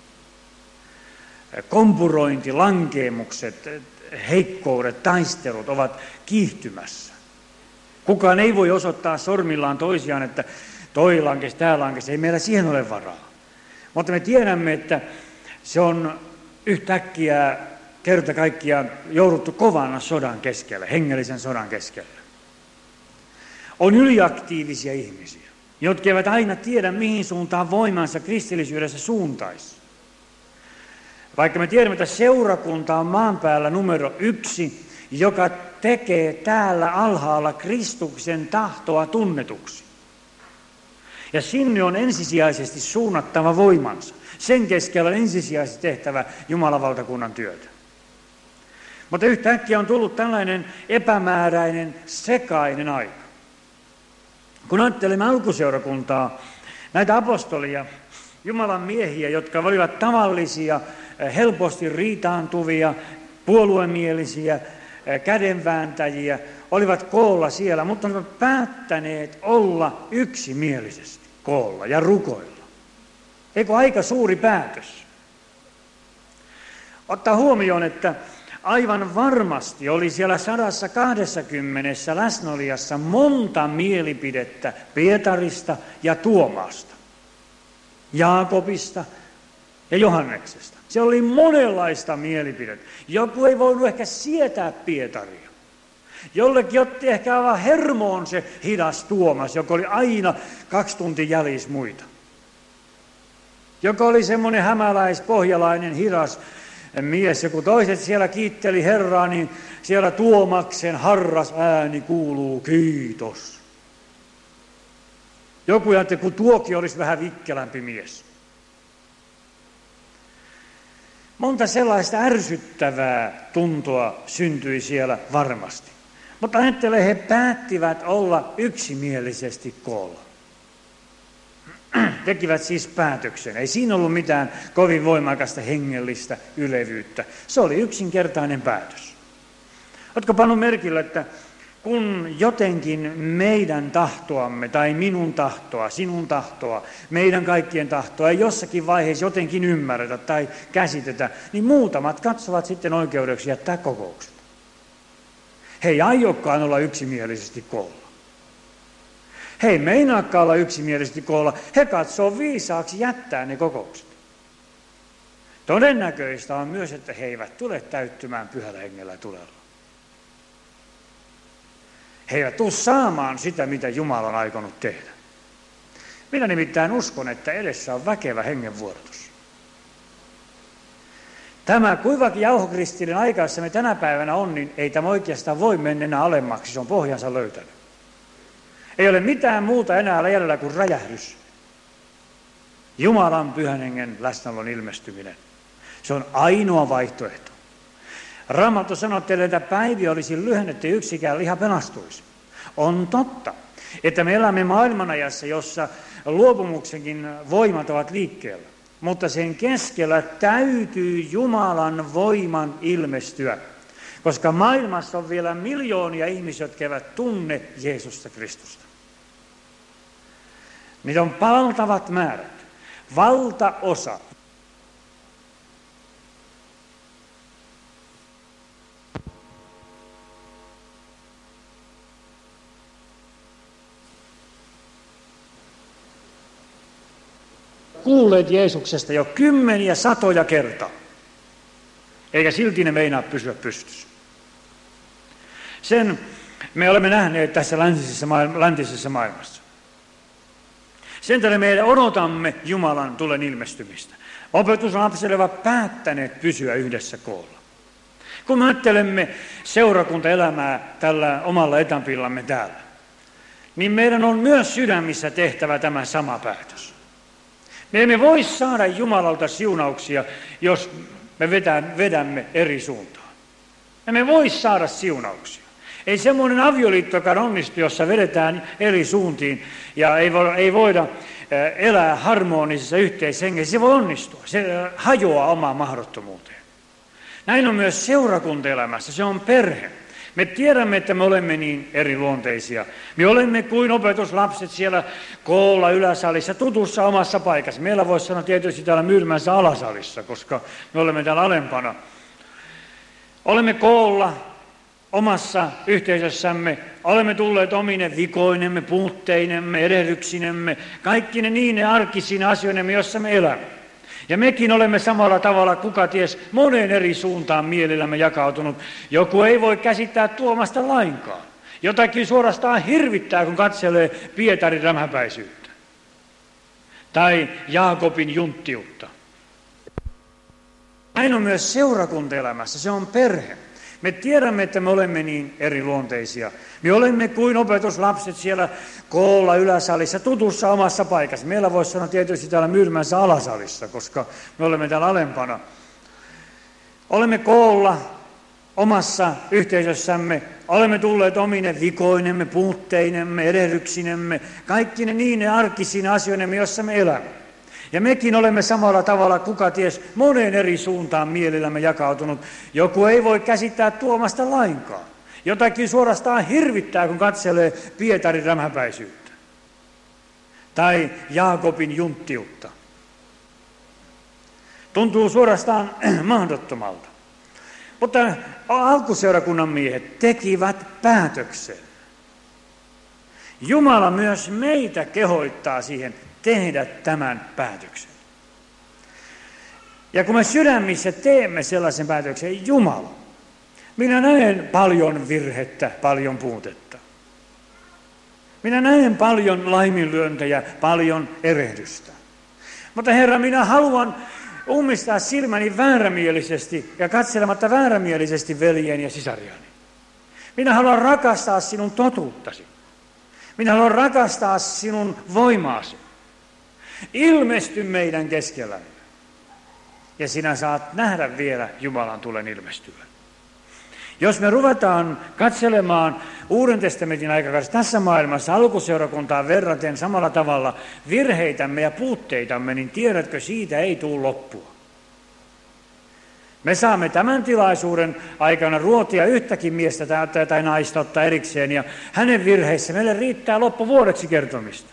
Kompurointi, lankeemukset, heikkoudet, taistelut ovat kiihtymässä. Kukaan ei voi osoittaa sormillaan toisiaan, että toi lankesi, tää lankesi, ei meillä siihen ole varaa. Mutta me tiedämme, että se on yhtäkkiä kerta kaikkiaan jouduttu kovan sodan keskellä, hengellisen sodan keskellä. On yliaktiivisia ihmisiä, jotka eivät aina tiedä, mihin suuntaan voimansa kristillisyydessä suuntaisi. Vaikka me tiedämme, että seurakunta on maan päällä numero 1, joka tekee täällä alhaalla Kristuksen tahtoa tunnetuksi. Ja sinne on ensisijaisesti suunnattava voimansa. Sen keskellä on ensisijaisesti tehtävä Jumalan valtakunnan työtä. Mutta yhtäkkiä on tullut tällainen epämääräinen, sekainen aika. Kun ajattelemme alkuseurakuntaa, näitä apostolia, Jumalan miehiä, jotka olivat tavallisia, helposti riitaantuvia, puoluemielisiä, kädenvääntäjiä, olivat koolla siellä, mutta olivat päättäneet olla yksimielisesti koolla ja rukoilla. Eikö aika suuri päätös? Ottaa huomioon, että aivan varmasti oli siellä 120 läsnäolijassa monta mielipidettä Pietarista ja Tuomaasta, Jaakobista ja Johanneksesta. Se oli monenlaista mielipidettä. Joku ei voinut ehkä sietää Pietaria. Jollekin otti ehkä aivan hermoon se hidas Tuomas, joka oli aina 2 tuntia jäljessä muita. Joka oli semmoinen hämäläispohjalainen hidas mies, ja kun toiset siellä kiitteli Herraa, niin siellä Tuomaksen harras ääni kuuluu, kiitos. Joku ajatteli, kun tuokin olisi vähän vikkelämpi mies. Monta sellaista ärsyttävää tuntoa syntyi siellä varmasti. Mutta ajattele, he päättivät olla yksimielisesti koolla. Tekivät siis päätöksen. Ei siinä ollut mitään kovin voimakasta hengellistä ylevyyttä. Se oli yksinkertainen päätös. Oletko pannut merkille, että kun jotenkin meidän tahtoamme tai minun tahtoa, sinun tahtoa, meidän kaikkien tahtoa ei jossakin vaiheessa jotenkin ymmärretä tai käsitetä, niin muutamat katsovat sitten oikeudeksi jättää kokoukset. He ei aiokaan olla yksimielisesti koolla. He ei meinaakaan olla yksimielisesti koolla. He katsoo viisaaksi jättää ne kokoukset. Todennäköistä on myös, että he eivät tule täyttymään pyhällä hengellä tulella. He eivät tule saamaan sitä, mitä Jumala on aikonut tehdä. Minä nimittäin uskon, että edessä on väkevä hengenvuorotus. Tämä kuivakin jauhokristillinen aika, jossa me tänä päivänä on, niin ei tämä oikeastaan voi mennä enää alemmaksi. Se on pohjansa löytänyt. Ei ole mitään muuta enää jäljellä kuin räjähdys. Jumalan pyhän hengen läsnäolon ilmestyminen. Se on ainoa vaihtoehto. Raamattu sanoo teille, että päiviä olisi lyhennetty, yksikään liha pelastuisi. On totta, että me elämme maailmanajassa, jossa luopumuksenkin voimat ovat liikkeellä. Mutta sen keskellä täytyy Jumalan voiman ilmestyä, koska maailmassa on vielä miljoonia ihmisiä, jotka eivät tunne Jeesusta Kristusta. Niitä on valtavat määrät, valtaosa. Kuulleet Jeesuksesta jo 10 satoja kertaa, eikä silti ne meinaa pysyä pystyssä. Sen me olemme nähneet tässä läntisessä maailmassa. Sen takia me odotamme Jumalan tulen ilmestymistä. Opetuslapsille ovat päättäneet pysyä yhdessä koolla. Kun me ajattelemme seurakuntaelämää tällä omalla etampillamme täällä, niin meidän on myös sydämissä tehtävä tämä sama päätös. Me emme voi saada Jumalalta siunauksia, jos me vedämme eri suuntaan. Emme voi saada siunauksia. Ei semmoinen avioliittokaan onnistu, jossa vedetään eri suuntiin ja ei voida elää harmonisessa yhteishengessä. Se voi onnistua. Se hajoaa omaan mahdottomuuteen. Näin on myös seurakuntaelämässä. Se on perhe. Me tiedämme, että me olemme niin eriluonteisia. Me olemme kuin opetuslapset siellä koolla yläsalissa, tutussa omassa paikassa. Meillä voisi sanoa tietysti täällä Myyrmässä alasalissa, koska me olemme täällä alempana. Olemme koolla omassa yhteisössämme, olemme tulleet omine vikoinemme, puutteinemme, erehdyksinemme, kaikki ne niin ne arkisina asioinemme, joissa me elämme. Ja mekin olemme samalla tavalla, kuka ties, moneen eri suuntaan mielellämme jakautunut. Joku ei voi käsittää tuomasta lainkaan. Jotakin suorastaan hirvittää, kun katselee Pietarin rämäpäisyyttä. Tai Jaakobin junttiutta. Näin on myös seurakuntaelämässä, se on perhe. Me tiedämme, että me olemme niin eriluonteisia. Me olemme kuin opetuslapset siellä koolla yläsalissa, tutussa omassa paikassa. Meillä voisi sanoa tietysti täällä Myyrmässä alasalissa, koska me olemme täällä alempana. Olemme koolla omassa yhteisössämme, olemme tulleet omine vikoinemme, puutteinemme, erehdyksinemme, kaikki ne niin ne arkisina asioinemme, joissa me elämme. Ja mekin olemme samalla tavalla, kuka ties, moneen eri suuntaan mielellämme jakautunut. Joku ei voi käsittää tuomasta lainkaan. Jotakin suorastaan hirvittää, kun katselee Pietarin rämäpäisyyttä. Tai Jaakobin junttiutta. Tuntuu suorastaan mahdottomalta. Mutta alkuseurakunnan miehet tekivät päätöksen. Jumala myös meitä kehoittaa siihen tehdä tämän päätöksen. Ja kun me sydämissä teemme sellaisen päätöksen, Jumala, minä näen paljon virhettä, paljon puutetta. Minä näen paljon laiminlyöntejä, paljon erehdystä. Mutta Herra, minä haluan ummistaa silmäni väärämielisesti ja katselematta väärämielisesti veljeni ja sisariani. Minä haluan rakastaa sinun totuuttasi. Minä haluan rakastaa sinun voimaasi. Ilmesty meidän keskellämme. Ja sinä saat nähdä vielä Jumalan tulen ilmestyä. Jos me ruvetaan katselemaan Uuden testamentin aikakaudessa tässä maailmassa alkuseurakuntaan verraten samalla tavalla virheitämme ja puutteitamme, niin tiedätkö, siitä ei tule loppua. Me saamme tämän tilaisuuden aikana ruotia yhtäkin miestä tai naista ottaa erikseen, ja hänen virheissä meille riittää loppuvuodeksi kertomista.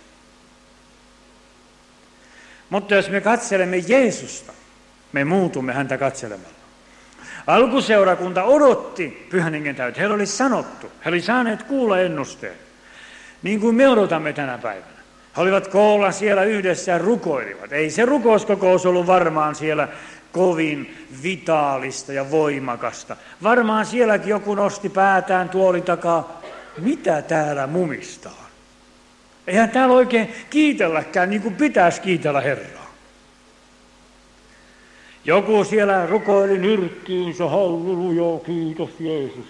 Mutta jos me katselemme Jeesusta, me muutumme häntä katselemalla. Alkuseurakunta odotti Pyhän Hengen täyttä. Heillä oli sanottu, he olivat saaneet kuulla ennusteen, niin kuin me odotamme tänä päivänä. He olivat koolla siellä yhdessä ja rukoilivat. Ei se rukouskokous ollut varmaan siellä kovin vitaalista ja voimakasta. Varmaan sielläkin joku nosti päätään tuolin takaa, mitä täällä mumistaa. Eihän täällä oikein kiitelläkään niin kuin pitäisi kiitellä Herraa. Joku siellä rukoili nyrkkiinsä, halleluja, kiitos Jeesus.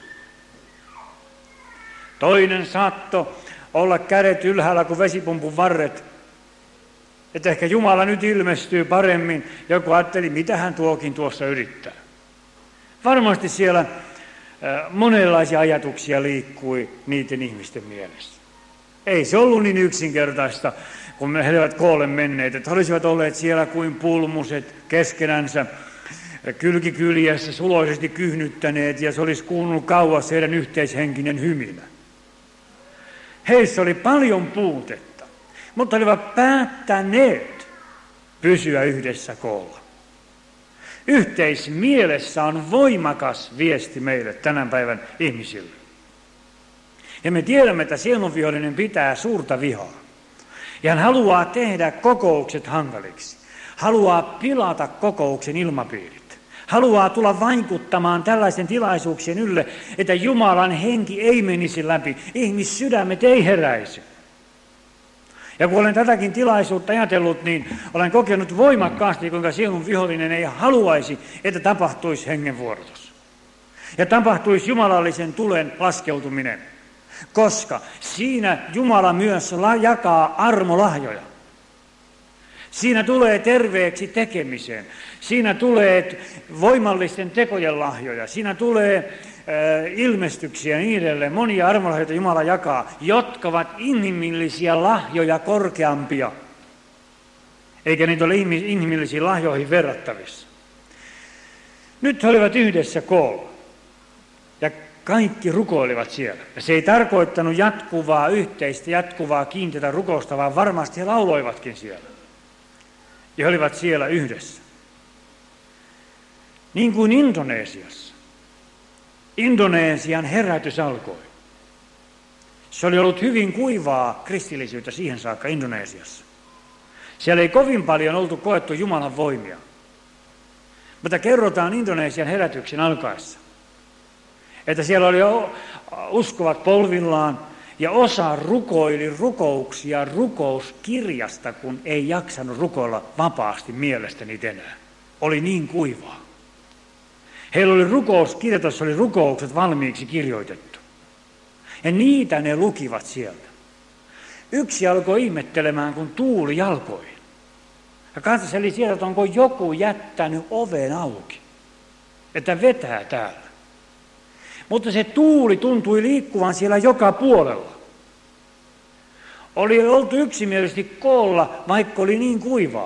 Toinen saattoi olla kädet ylhäällä kuin vesipumpun varret. Että ehkä Jumala nyt ilmestyy paremmin. Joku ajatteli, mitä hän tuokin tuossa yrittää. Varmasti siellä monenlaisia ajatuksia liikkui niiden ihmisten mielessä. Ei se ollut niin yksinkertaista, kun he olivat koolle menneet, että he olisivat olleet siellä kuin pulmuset keskenänsä, kylkikyljessä suloisesti kyhnyttäneet, ja se olisi kuulunut kauas heidän yhteishenkinen hyminä. Heissä oli paljon puutetta, mutta olivat päättäneet pysyä yhdessä koolla. Yhteismielessä on voimakas viesti meille tänä päivän ihmisille. Ja me tiedämme, että sielunvihollinen pitää suurta vihaa. Ja hän haluaa tehdä kokoukset hankaliksi. Haluaa pilata kokouksen ilmapiirit. Haluaa tulla vaikuttamaan tällaisen tilaisuuksien ylle, että Jumalan henki ei menisi läpi. Ihmissydämet ei heräisi. Ja kun olen tätäkin tilaisuutta ajatellut, niin olen kokenut voimakkaasti, kuinka sielun vihollinen ei haluaisi, että tapahtuisi hengenvuorotus. Ja tapahtuisi jumalallisen tulen laskeutuminen. Koska siinä Jumala myös jakaa armolahjoja. Siinä tulee terveeksi tekemiseen. Siinä tulee voimallisten tekojen lahjoja. Siinä tulee ilmestyksiä ja niin edelleen. Monia armolahjoja Jumala jakaa, jotka ovat inhimillisiä lahjoja korkeampia. Eikä niitä ole inhimillisiin lahjoihin verrattavissa. Nyt he olivat yhdessä koolla. Ja kaikki rukoilivat siellä. Ja se ei tarkoittanut jatkuvaa yhteistä, jatkuvaa kiinteätä rukousta, vaan varmasti he lauloivatkin siellä. Ja he olivat siellä yhdessä. Niin kuin Indonesiassa. Indonesian herätys alkoi. Se oli ollut hyvin kuivaa kristillisyyttä siihen saakka Indonesiassa. Siellä ei kovin paljon oltu koettu Jumalan voimia. Mutta kerrotaan Indonesian herätyksen alkaessa, että siellä oli uskovat polvillaan ja osa rukoili rukouksia rukouskirjasta, kun ei jaksanut rukoilla vapaasti mielestäni enää. Oli niin kuivaa. Heillä oli rukouskirjat, jossa oli rukoukset valmiiksi kirjoitettu. Ja niitä ne lukivat sieltä. Yksi alkoi ihmettelemään, kun tuuli jalkoihin. Ja katseli sieltä, että onko joku jättänyt oven auki, että vetää täällä. Mutta se tuuli tuntui liikkuvan siellä joka puolella. Oli oltu yksimielisesti koolla, vaikka oli niin kuivaa.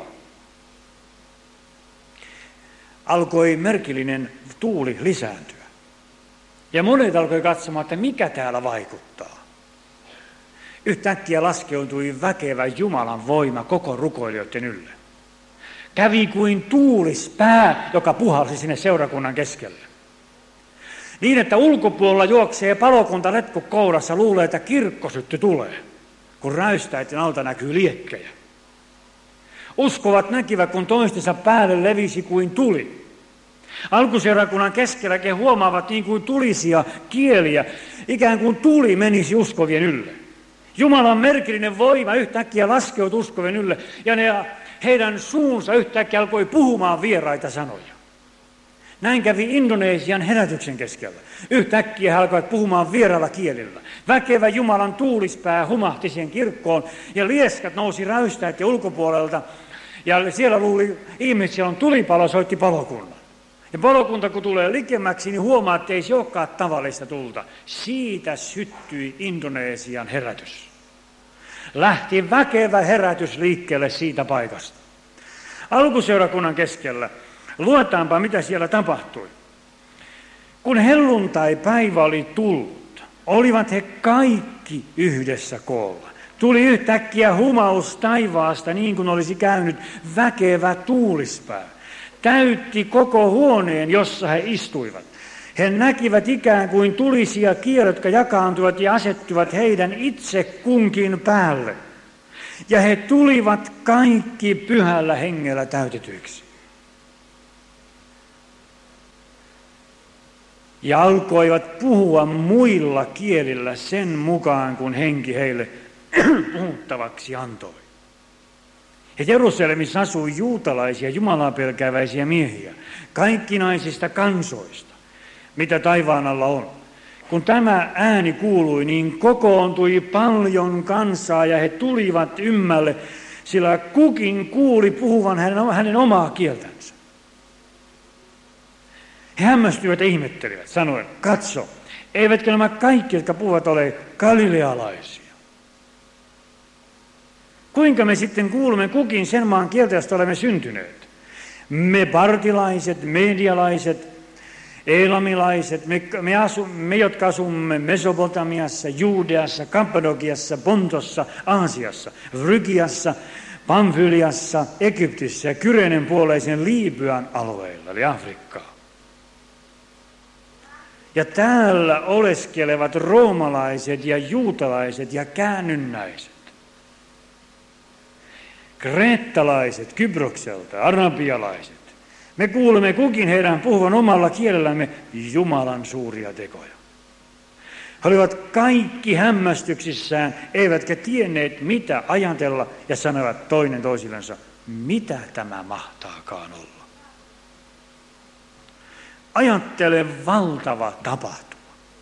Alkoi merkillinen tuuli lisääntyä. Ja monet alkoi katsomaan, että mikä täällä vaikuttaa. Yhtäkkiä laskeutui väkevä Jumalan voima koko rukoilijoiden ylle. Kävi kuin tuulispää, joka puhalsi sinne seurakunnan keskelle. Niin, että ulkopuolella juoksee palokunta letku kourassa, luulee, että kirkkosytty tulee, kun räystäiden alta näkyy liekkejä. Uskovat näkivät, kun toistensa päälle levisi kuin tuli. Alkuseurakunnan keskelläkin huomaavat niin kuin tulisia kieliä, ikään kuin tuli menisi uskovien ylle. Jumalan merkillinen voima yhtäkkiä laskeutui uskovien ylle, ja heidän suunsa yhtäkkiä alkoi puhumaan vieraita sanoja. Näin kävi Indonesian herätyksen keskellä. Yhtäkkiä he alkoivat puhumaan vieraalla kielillä. Väkevä Jumalan tuulispää humahti siihen kirkkoon, ja lieskat nousi räystäät ja ulkopuolelta, ja siellä luuli ihmiset, siellä on tulipalo, soitti palokunnan. Ja palokunta kun tulee likemmäksi, niin huomaa, että ei se olekaan tavallista tulta. Siitä syttyi Indonesian herätys. Lähti väkevä herätys liikkeelle siitä paikasta. Alkuseurakunnan keskellä, luetaanpa mitä siellä tapahtui. Kun helluntai-päivä oli tullut, olivat he kaikki yhdessä koolla. Tuli yhtäkkiä humaus taivaasta, niin kuin olisi käynyt väkevä tuulispää. Täytti koko huoneen, jossa he istuivat. He näkivät ikään kuin tulisia kielet, jotka jakaantuivat ja asettuivat heidän itse kunkin päälle. Ja he tulivat kaikki pyhällä hengellä täytetyiksi. Ja alkoivat puhua muilla kielillä sen mukaan, kun henki heille puhuttavaksi antoi. Ja Jerusalemissa asui juutalaisia, Jumalaa pelkääväisiä miehiä, kaikkinaisista kansoista, mitä taivaan alla on. Kun tämä ääni kuului, niin kokoontui paljon kansaa ja he tulivat ymmälle, sillä kukin kuuli puhuvan hänen omaa kieltänsä. He hämmästyivät ja ihmettelivät, sanoen, katso, eivätkö nämä kaikki, jotka puhuvat, ole galilealaisia? Kuinka me sitten kuulumme kukin sen maan kieltä, josta olemme syntyneet? Me partilaiset, medialaiset, elamilaiset, me jotka asumme Mesopotamiassa, Juudeassa, Kappadokiassa, Pontossa, Aasiassa, Frygiassa, Pamfyliassa, Egyptissä ja Kyrenen puoleisen Liibyan alueilla, eli Afrikkaa. Ja täällä oleskelevat roomalaiset ja juutalaiset ja käännynnäiset. Kreettalaiset Kyprokselta, arabialaiset. Me kuulemme kukin heidän puhuvan omalla kielellämme Jumalan suuria tekoja. He olivat kaikki hämmästyksissään, eivätkä tienneet mitä ajatella ja sanoivat toinen toisillensa, mitä tämä mahtaakaan olla. Ajattele valtava tapahtuma.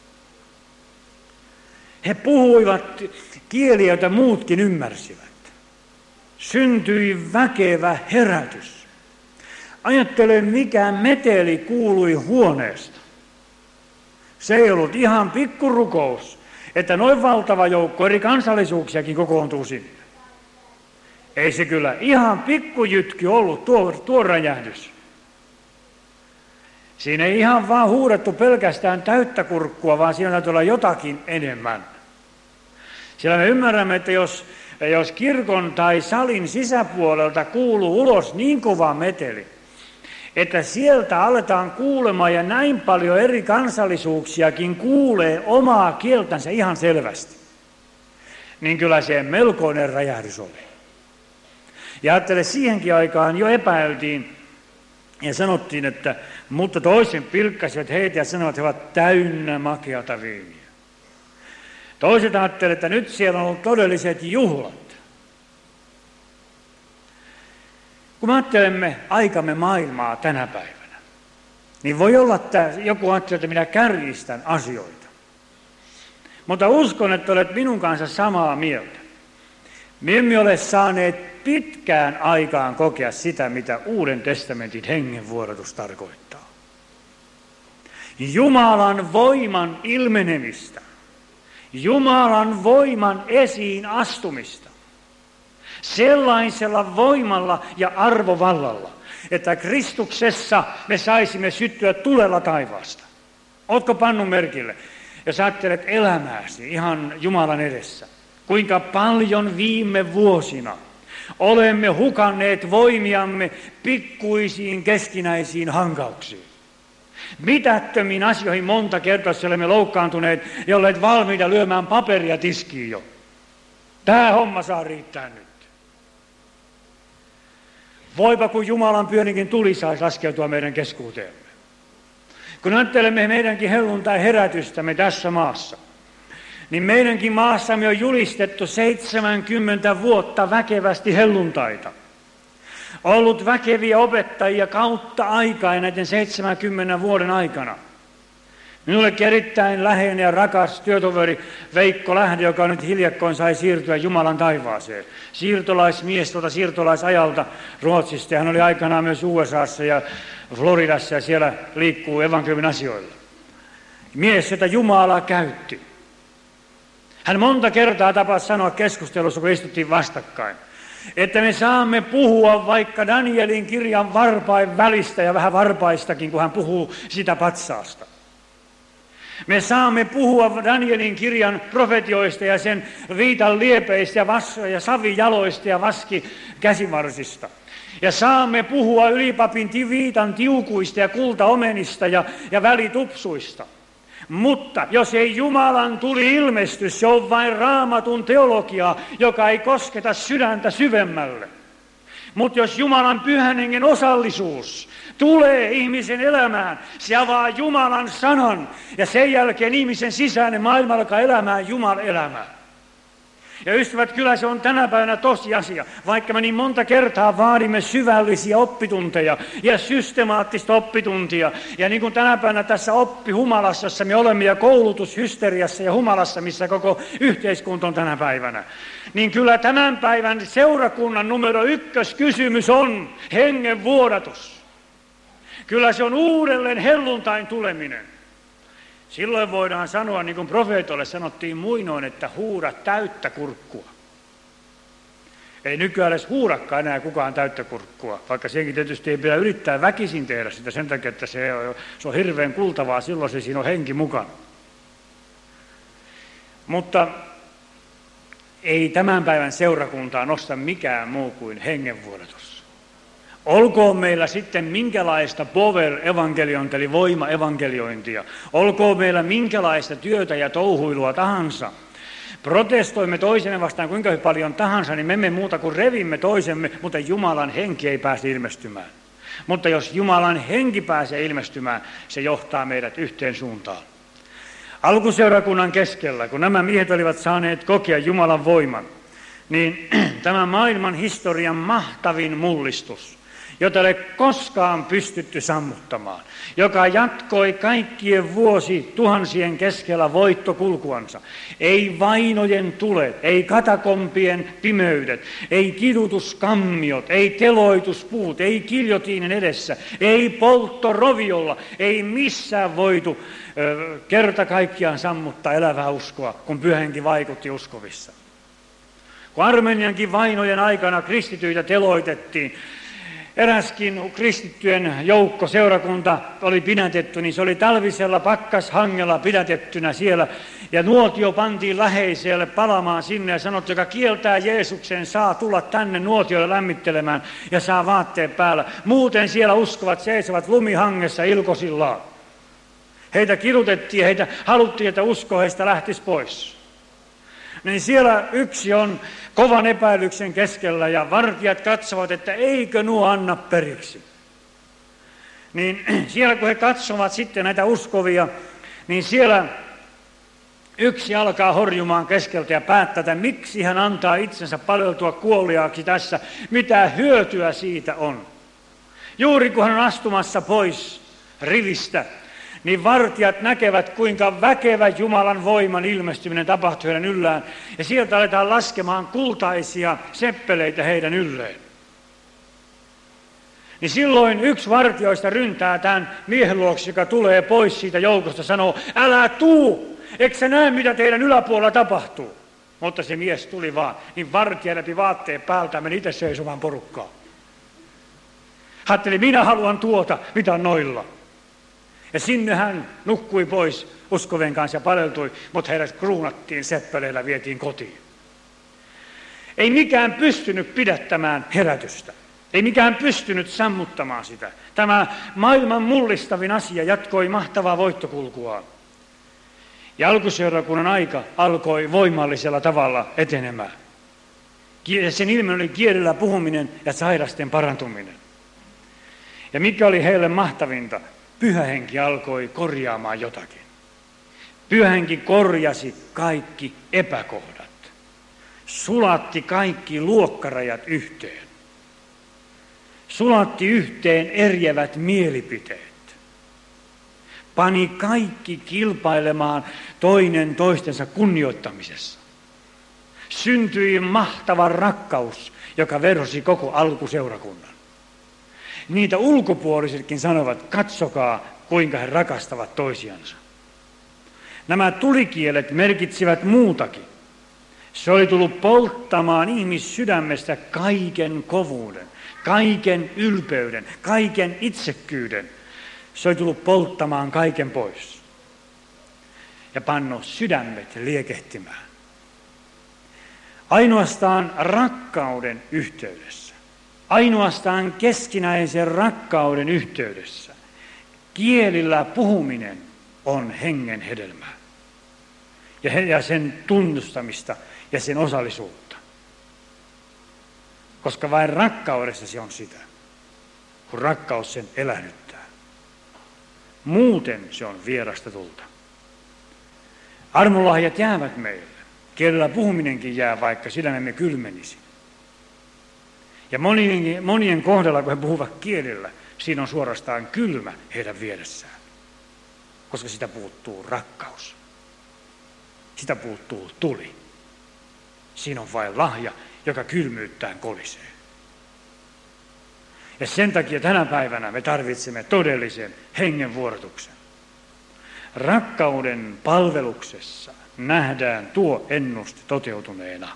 He puhuivat kieliä, joita muutkin ymmärsivät. Syntyi väkevä herätys. Ajattele, mikä meteli kuului huoneesta. Se ei ollut ihan pikkurukous, että noin valtava joukko eri kansallisuuksiakin kokoontuu sinne. Ei se kyllä ihan pikkujytky ollut tuo räjähdys. Siinä ei ihan vaan huudettu pelkästään täyttä kurkkua, vaan siinä täytyy olla jotakin enemmän. Sillä me ymmärrämme, että jos kirkon tai salin sisäpuolelta kuuluu ulos niin kova meteli, että sieltä aletaan kuulemaan ja näin paljon eri kansallisuuksiakin kuulee omaa kieltänsä ihan selvästi, niin kyllä se melkoinen räjähdys oli. Ja ajattele, siihenkin aikaan jo epäiltiin ja sanottiin, että mutta toisen pilkkasivat heitä ja sanoivat, että he ovat täynnä makeata viiniä. Toiset ajattelivat, että nyt siellä on ollut todelliset juhlat. Kun me ajattelemme aikamme maailmaa tänä päivänä, niin voi olla, että joku ajattelee, että minä kärjistän asioita. Mutta uskon, että olet minun kanssa samaa mieltä. Me emme ole saaneet pitkään aikaan kokea sitä, mitä Uuden testamentin hengenvuodatus tarkoittaa. Jumalan voiman ilmenemistä, Jumalan voiman esiin astumista, sellaisella voimalla ja arvovallalla, että Kristuksessa me saisimme syttyä tulella taivaasta. Ootko pannut merkille, jos ajattelet elämääsi ihan Jumalan edessä, kuinka paljon viime vuosina olemme hukanneet voimiamme pikkuisiin keskinäisiin hankauksiin. Mitättömiin asioihin monta kertaa olemme loukkaantuneet ja olleet valmiita lyömään paperia tiskiin jo. Tämä homma saa riittää nyt. Voipa kun Jumalan pyörinkin tuli saisi laskeutua meidän keskuuteemme. Kun ajattelemme meidänkin helluntai herätystämme tässä maassa, niin meidänkin maassamme on julistettu 70 vuotta väkevästi helluntaita. Ollut väkeviä opettajia kautta aikaa näiden 70 vuoden aikana. Minullekin erittäin läheinen ja rakas työtoveri Veikko Lähde, joka nyt hiljakkoin sai siirtyä Jumalan taivaaseen. Siirtolaismies tuolta siirtolaisajalta Ruotsista. Hän oli aikanaan myös USAssa ja Floridassa ja siellä liikkuu evankeliumin asioilla. Mies, jota Jumala käytti. Hän monta kertaa tapasi sanoa keskustelussa, kun istuttiin vastakkain, että me saamme puhua vaikka Danielin kirjan varpain välistä ja vähän varpaistakin, kun hän puhuu sitä patsaasta. Me saamme puhua Danielin kirjan profetioista ja sen viitan liepeistä ja savijaloista ja vaskikäsivarsista. Ja saamme puhua ylipapin viitan tiukuista ja kultaomenista ja välitupsuista. Mutta jos ei Jumalan tuli ilmestys, se on vain Raamatun teologiaa, joka ei kosketa sydäntä syvemmälle. Mutta jos Jumalan pyhän hengen osallisuus tulee ihmisen elämään, se avaa Jumalan sanan ja sen jälkeen ihmisen sisäinen maailma alkaa elämään Jumalan elämää. Ja ystävät, kyllä se on tänä päivänä tosiasia, vaikka me niin monta kertaa vaadimme syvällisiä oppitunteja ja systemaattista oppituntia. Ja niin kuin tänä päivänä tässä oppihumalassa, jossa me olemme ja koulutushysteriassa ja humalassa, missä koko yhteiskunta on tänä päivänä. Niin kyllä tämän päivän seurakunnan numero 1 kysymys on hengenvuodatus. Kyllä se on uudelleen helluntain tuleminen. Silloin voidaan sanoa, niin kuin profeetoille sanottiin muinoin, että huuda täyttä kurkkua. Ei nykyään edes huudakaan enää kukaan täyttä kurkkua, vaikka senkin tietysti ei pidä yrittää väkisin tehdä sitä sen takia, että se on hirveän kultavaa, silloin se siinä on henki mukana. Mutta ei tämän päivän seurakuntaa nosta mikään muu kuin hengenvuodatus. Olkoon meillä sitten minkälaista power-evankeliointia, eli voima-evankeliointia. Olkoon meillä minkälaista työtä ja touhuilua tahansa. Protestoimme toisemme vastaan kuinka paljon tahansa, niin me emme muuta kuin revimme toisemme, mutta Jumalan henki ei pääse ilmestymään. Mutta jos Jumalan henki pääsee ilmestymään, se johtaa meidät yhteen suuntaan. Alkuseurakunnan keskellä, kun nämä miehet olivat saaneet kokea Jumalan voiman, niin tämä maailman historian mahtavin mullistus, jota ei ole koskaan pystytty sammuttamaan, joka jatkoi kaikkien vuosituhansien keskellä voittokulkuansa. Ei vainojen tulet, ei katakompien pimeydet, ei kidutuskammiot, ei teloituspuut, ei kiljotiinen edessä, ei polttoroviolla, ei missään voitu kerta kaikkiaan sammuttaa elävää uskoa, kun Pyhä Henki vaikutti uskovissa. Kun Armeniankin vainojen aikana kristityitä teloitettiin, eräskin kristittyjen joukko, seurakunta oli pidätetty, niin se oli talvisella pakkashangella pidätettynä siellä. Ja nuotio pantiin läheiselle palamaan sinne ja sanottu, joka kieltää Jeesuksen, saa tulla tänne nuotiolle lämmittelemään ja saa vaatteet päällä. Muuten siellä uskovat seisovat lumihangessa ilkosillaan. Heitä kidutettiin ja heitä haluttiin, että usko heistä lähtisi pois. Niin siellä yksi on kovan epäilyksen keskellä ja vartijat katsovat, että eikö nuo anna periksi. Niin siellä kun he katsovat sitten näitä uskovia, niin siellä yksi alkaa horjumaan keskeltä ja päättää, että miksi hän antaa itsensä paleltua kuoliaaksi tässä, mitä hyötyä siitä on. Juuri kun hän on astumassa pois rivistä, niin vartijat näkevät, kuinka väkevä Jumalan voiman ilmestyminen tapahtuu heidän yllään. Ja sieltä aletaan laskemaan kultaisia seppeleitä heidän ylleen. Niin silloin yksi vartijoista ryntää tämän miehen luoksi, joka tulee pois siitä joukosta, sanoo, älä tuu, eikö sä näe, mitä teidän yläpuolella tapahtuu? Mutta se mies tuli vaan, niin vartija läpi vaatteet päältä meni itse seisomaan porukkaan. Ajatteli, minä haluan tuota, mitä noilla. Ja sinne hän nukkui pois uskovien kanssa ja paleltui, mutta heidät kruunattiin seppeleillä, vietiin kotiin. Ei mikään pystynyt pidättämään herätystä. Ei mikään pystynyt sammuttamaan sitä. Tämä maailman mullistavin asia jatkoi mahtavaa voittokulkuaan. Ja alkuseurakunnan aika alkoi voimallisella tavalla etenemään. Sen ilmen oli kielellä puhuminen ja sairasten parantuminen. Ja mikä oli heille mahtavinta? Pyhä Henki alkoi korjaamaan jotakin. Pyhä Henki korjasi kaikki epäkohdat. Sulatti kaikki luokkarajat yhteen. Sulatti yhteen eriävät mielipiteet. Pani kaikki kilpailemaan toinen toistensa kunnioittamisessa. Syntyi mahtava rakkaus, joka verhosi koko alkuseurakunnan. Niitä ulkopuolisetkin sanovat, katsokaa kuinka he rakastavat toisiansa. Nämä tulikielet merkitsivät muutakin. Se oli tullut polttamaan ihmissydämestä kaiken kovuuden, kaiken ylpeyden, kaiken itsekkyyden. Se oli tullut polttamaan kaiken pois ja pannut sydämet liekehtimään. Ainoastaan rakkauden yhteydessä, ainoastaan keskinäisen rakkauden yhteydessä kielillä puhuminen on hengen hedelmää ja sen tunnustamista ja sen osallisuutta. Koska vain rakkaudessa se on sitä, kun rakkaus sen elähdyttää. Muuten se on vierasta tulta. Armolahjat jäävät meille. Kielellä puhuminenkin jää, vaikka sydämemme kylmenisi. Ja monien kohdalla, kun he puhuvat kielellä, siinä on suorastaan kylmä heidän vieressään. Koska sitä puuttuu rakkaus. Sitä puuttuu tuli. Siinä on vain lahja, joka kylmyyttään kolisee. Ja sen takia tänä päivänä me tarvitsemme todellisen hengenvuorotuksen. Rakkauden palveluksessa nähdään tuo ennuste toteutuneena.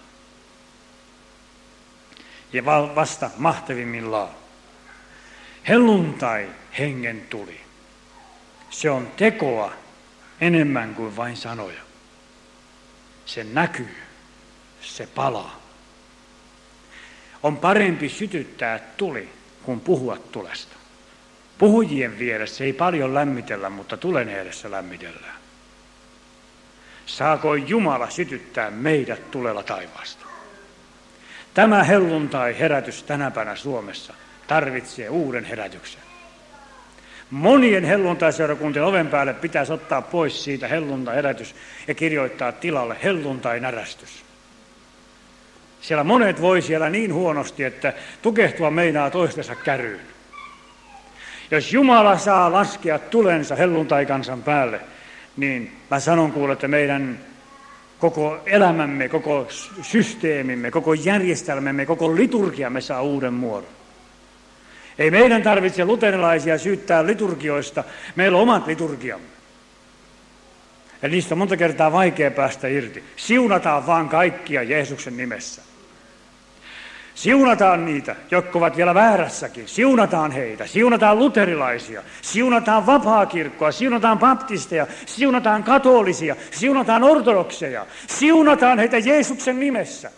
Ja vasta mahtavimmillaan. Helluntai hengen tuli. Se on tekoa enemmän kuin vain sanoja. Se näkyy, se palaa. On parempi sytyttää tuli kuin puhua tulesta. Puhujien vieressä ei paljon lämmitellä, mutta tulen edessä lämmitellään. Saako Jumala sytyttää meidät tulella taivaasta? Tämä helluntai-herätys tänäpänä Suomessa tarvitsee uuden herätyksen. Monien helluntaiseurakuntien oven päälle pitäisi ottaa pois siitä helluntai-herätys ja kirjoittaa tilalle helluntai-närästys. Siellä monet voi siellä niin huonosti, että tukehtua meinaa toistensa käryyn. Jos Jumala saa laskea tulensa helluntaikansan päälle, niin mä sanon kuule, että meidän koko elämämme, koko systeemimme, koko järjestelmämme, koko liturgiamme saa uuden muodon. Ei meidän tarvitse luterilaisia syyttää liturgioista, meillä on omat liturgiamme. Ja niistä on monta kertaa vaikea päästä irti. Siunataan vaan kaikkia Jeesuksen nimessä. Siunataan niitä, jotka ovat vielä väärässäkin. Siunataan heitä. Siunataan luterilaisia. Siunataan vapaakirkkoa. Siunataan baptisteja. Siunataan katolisia. Siunataan ortodokseja. Siunataan heitä Jeesuksen nimessä.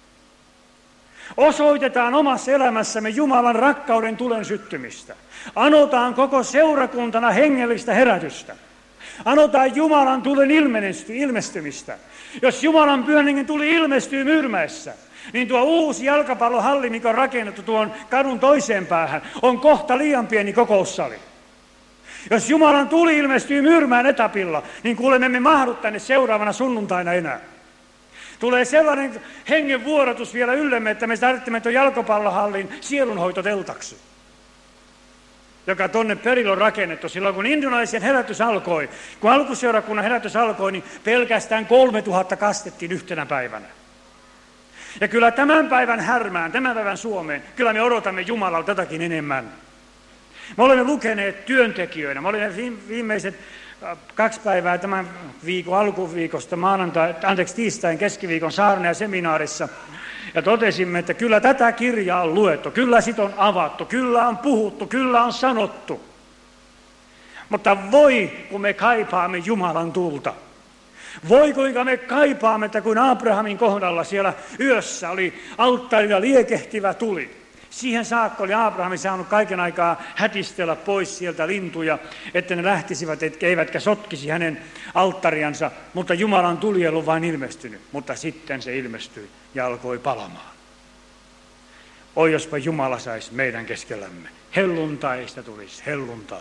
Osoitetaan omassa elämässämme Jumalan rakkauden tulen syttymistä. Anotaan koko seurakuntana hengellistä herätystä. Anotaan Jumalan tulen ilmestymistä. Jos Jumalan pyhän hengen tuli ilmestyy Myyrmäessä, niin tuo uusi jalkapallohalli, mikä on rakennettu tuon kadun toiseen päähän, on kohta liian pieni kokoussali. Jos Jumalan tuli ilmestyy Myyrmään etapilla, niin kuulemme me mahdu tänne seuraavana sunnuntaina enää. Tulee sellainen hengen vuorotus vielä yllemme, että me tarvitsemme tuon jalkapallohallin sielunhoitoteltaksi, joka tonne perille on rakennettu. Silloin kun Indonesian herätys alkoi, kun alkuseurakunnan herätys alkoi, niin pelkästään 3000 kastettiin yhtenä päivänä. Ja kyllä tämän päivän härmään, tämän päivän Suomeen, kyllä me odotamme Jumalalta jotakin enemmän. Me olemme lukeneet työntekijöinä, me olemme viimeiset 2 päivää tämän viikon alkuviikosta, tiistain keskiviikon saarna ja seminaarissa, ja totesimme, että kyllä tätä kirjaa on luettu, kyllä sitä on avattu, kyllä on puhuttu, kyllä on sanottu. Mutta voi, kun me kaipaamme Jumalan tulta. Voi, kuinka me kaipaamme, että kun Abrahamin kohdalla siellä yössä oli alttarilla liekehtivä tuli. Siihen saakka oli Abraham saanut kaiken aikaa hätistellä pois sieltä lintuja, että ne lähtisivät, eivätkä sotkisi hänen alttariansa, mutta Jumalan tuli ei ollut vain ilmestynyt, mutta sitten se ilmestyi ja alkoi palamaan. Oi, jospa Jumala saisi meidän keskellämme. Helluntaista tulisi helluntai.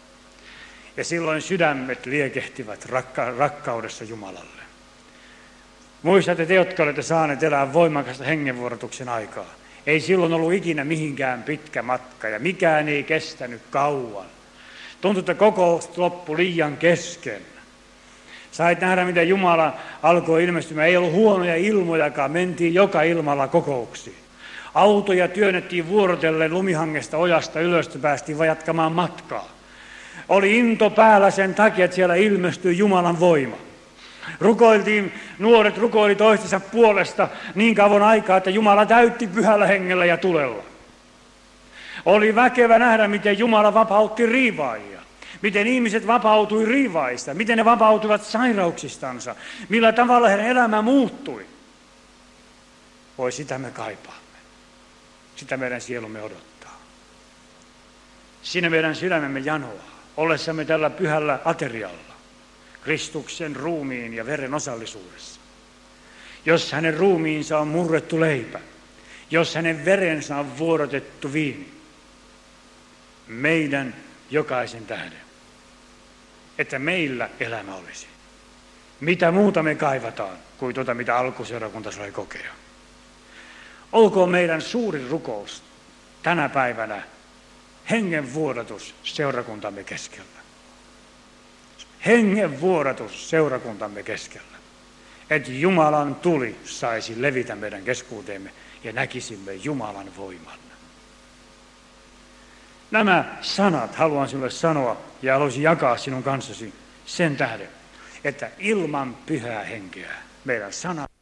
Ja silloin sydämet liekehtivät rakkaudessa Jumalalle. Muistatte te, jotka olette saaneet elää voimakasta hengenvuorotuksen aikaa. Ei silloin ollut ikinä mihinkään pitkä matka ja mikään ei kestänyt kauan. Tuntui, että kokous loppui liian kesken. Sait nähdä, miten Jumala alkoi ilmestymään. Ei ollut huonoja ilmojakaan, mentiin joka ilmalla kokouksiin. Autoja työnnettiin vuorotellen lumihangesta ojasta ylös, päästiin vaan jatkamaan matkaa. Oli into päällä sen takia, että siellä ilmestyi Jumalan voima. Nuoret rukoili toistensa puolesta niin kauan aikaa, että Jumala täytti pyhällä hengellä ja tulella. Oli väkevä nähdä, miten Jumala vapautti riivaajia. Miten ihmiset vapautui riivaista, miten ne vapautuivat sairauksistansa, millä tavalla heidän elämä muuttui. Voi, sitä me kaipaamme. Sitä meidän sielumme odottaa. Siinä meidän sydämemme janoaa, ollessamme tällä pyhällä aterialla. Kristuksen ruumiin ja veren osallisuudessa. Jos hänen ruumiinsa on murrettu leipä, jos hänen verensä on vuorotettu viini, meidän jokaisen tähden, että meillä elämä olisi. Mitä muuta me kaivataan kuin tuota, mitä alkuseurakunta sai kokea. Olkoon meidän suurin rukous tänä päivänä hengen vuodatus seurakuntamme keskellä. Hengen vuodatus seurakuntamme keskellä. Että Jumalan tuli saisi levitä meidän keskuuteemme ja näkisimme Jumalan voiman. Nämä sanat haluan sinulle sanoa ja haluaisin jakaa sinun kanssasi sen tähden, että ilman pyhää henkeä meidän sanat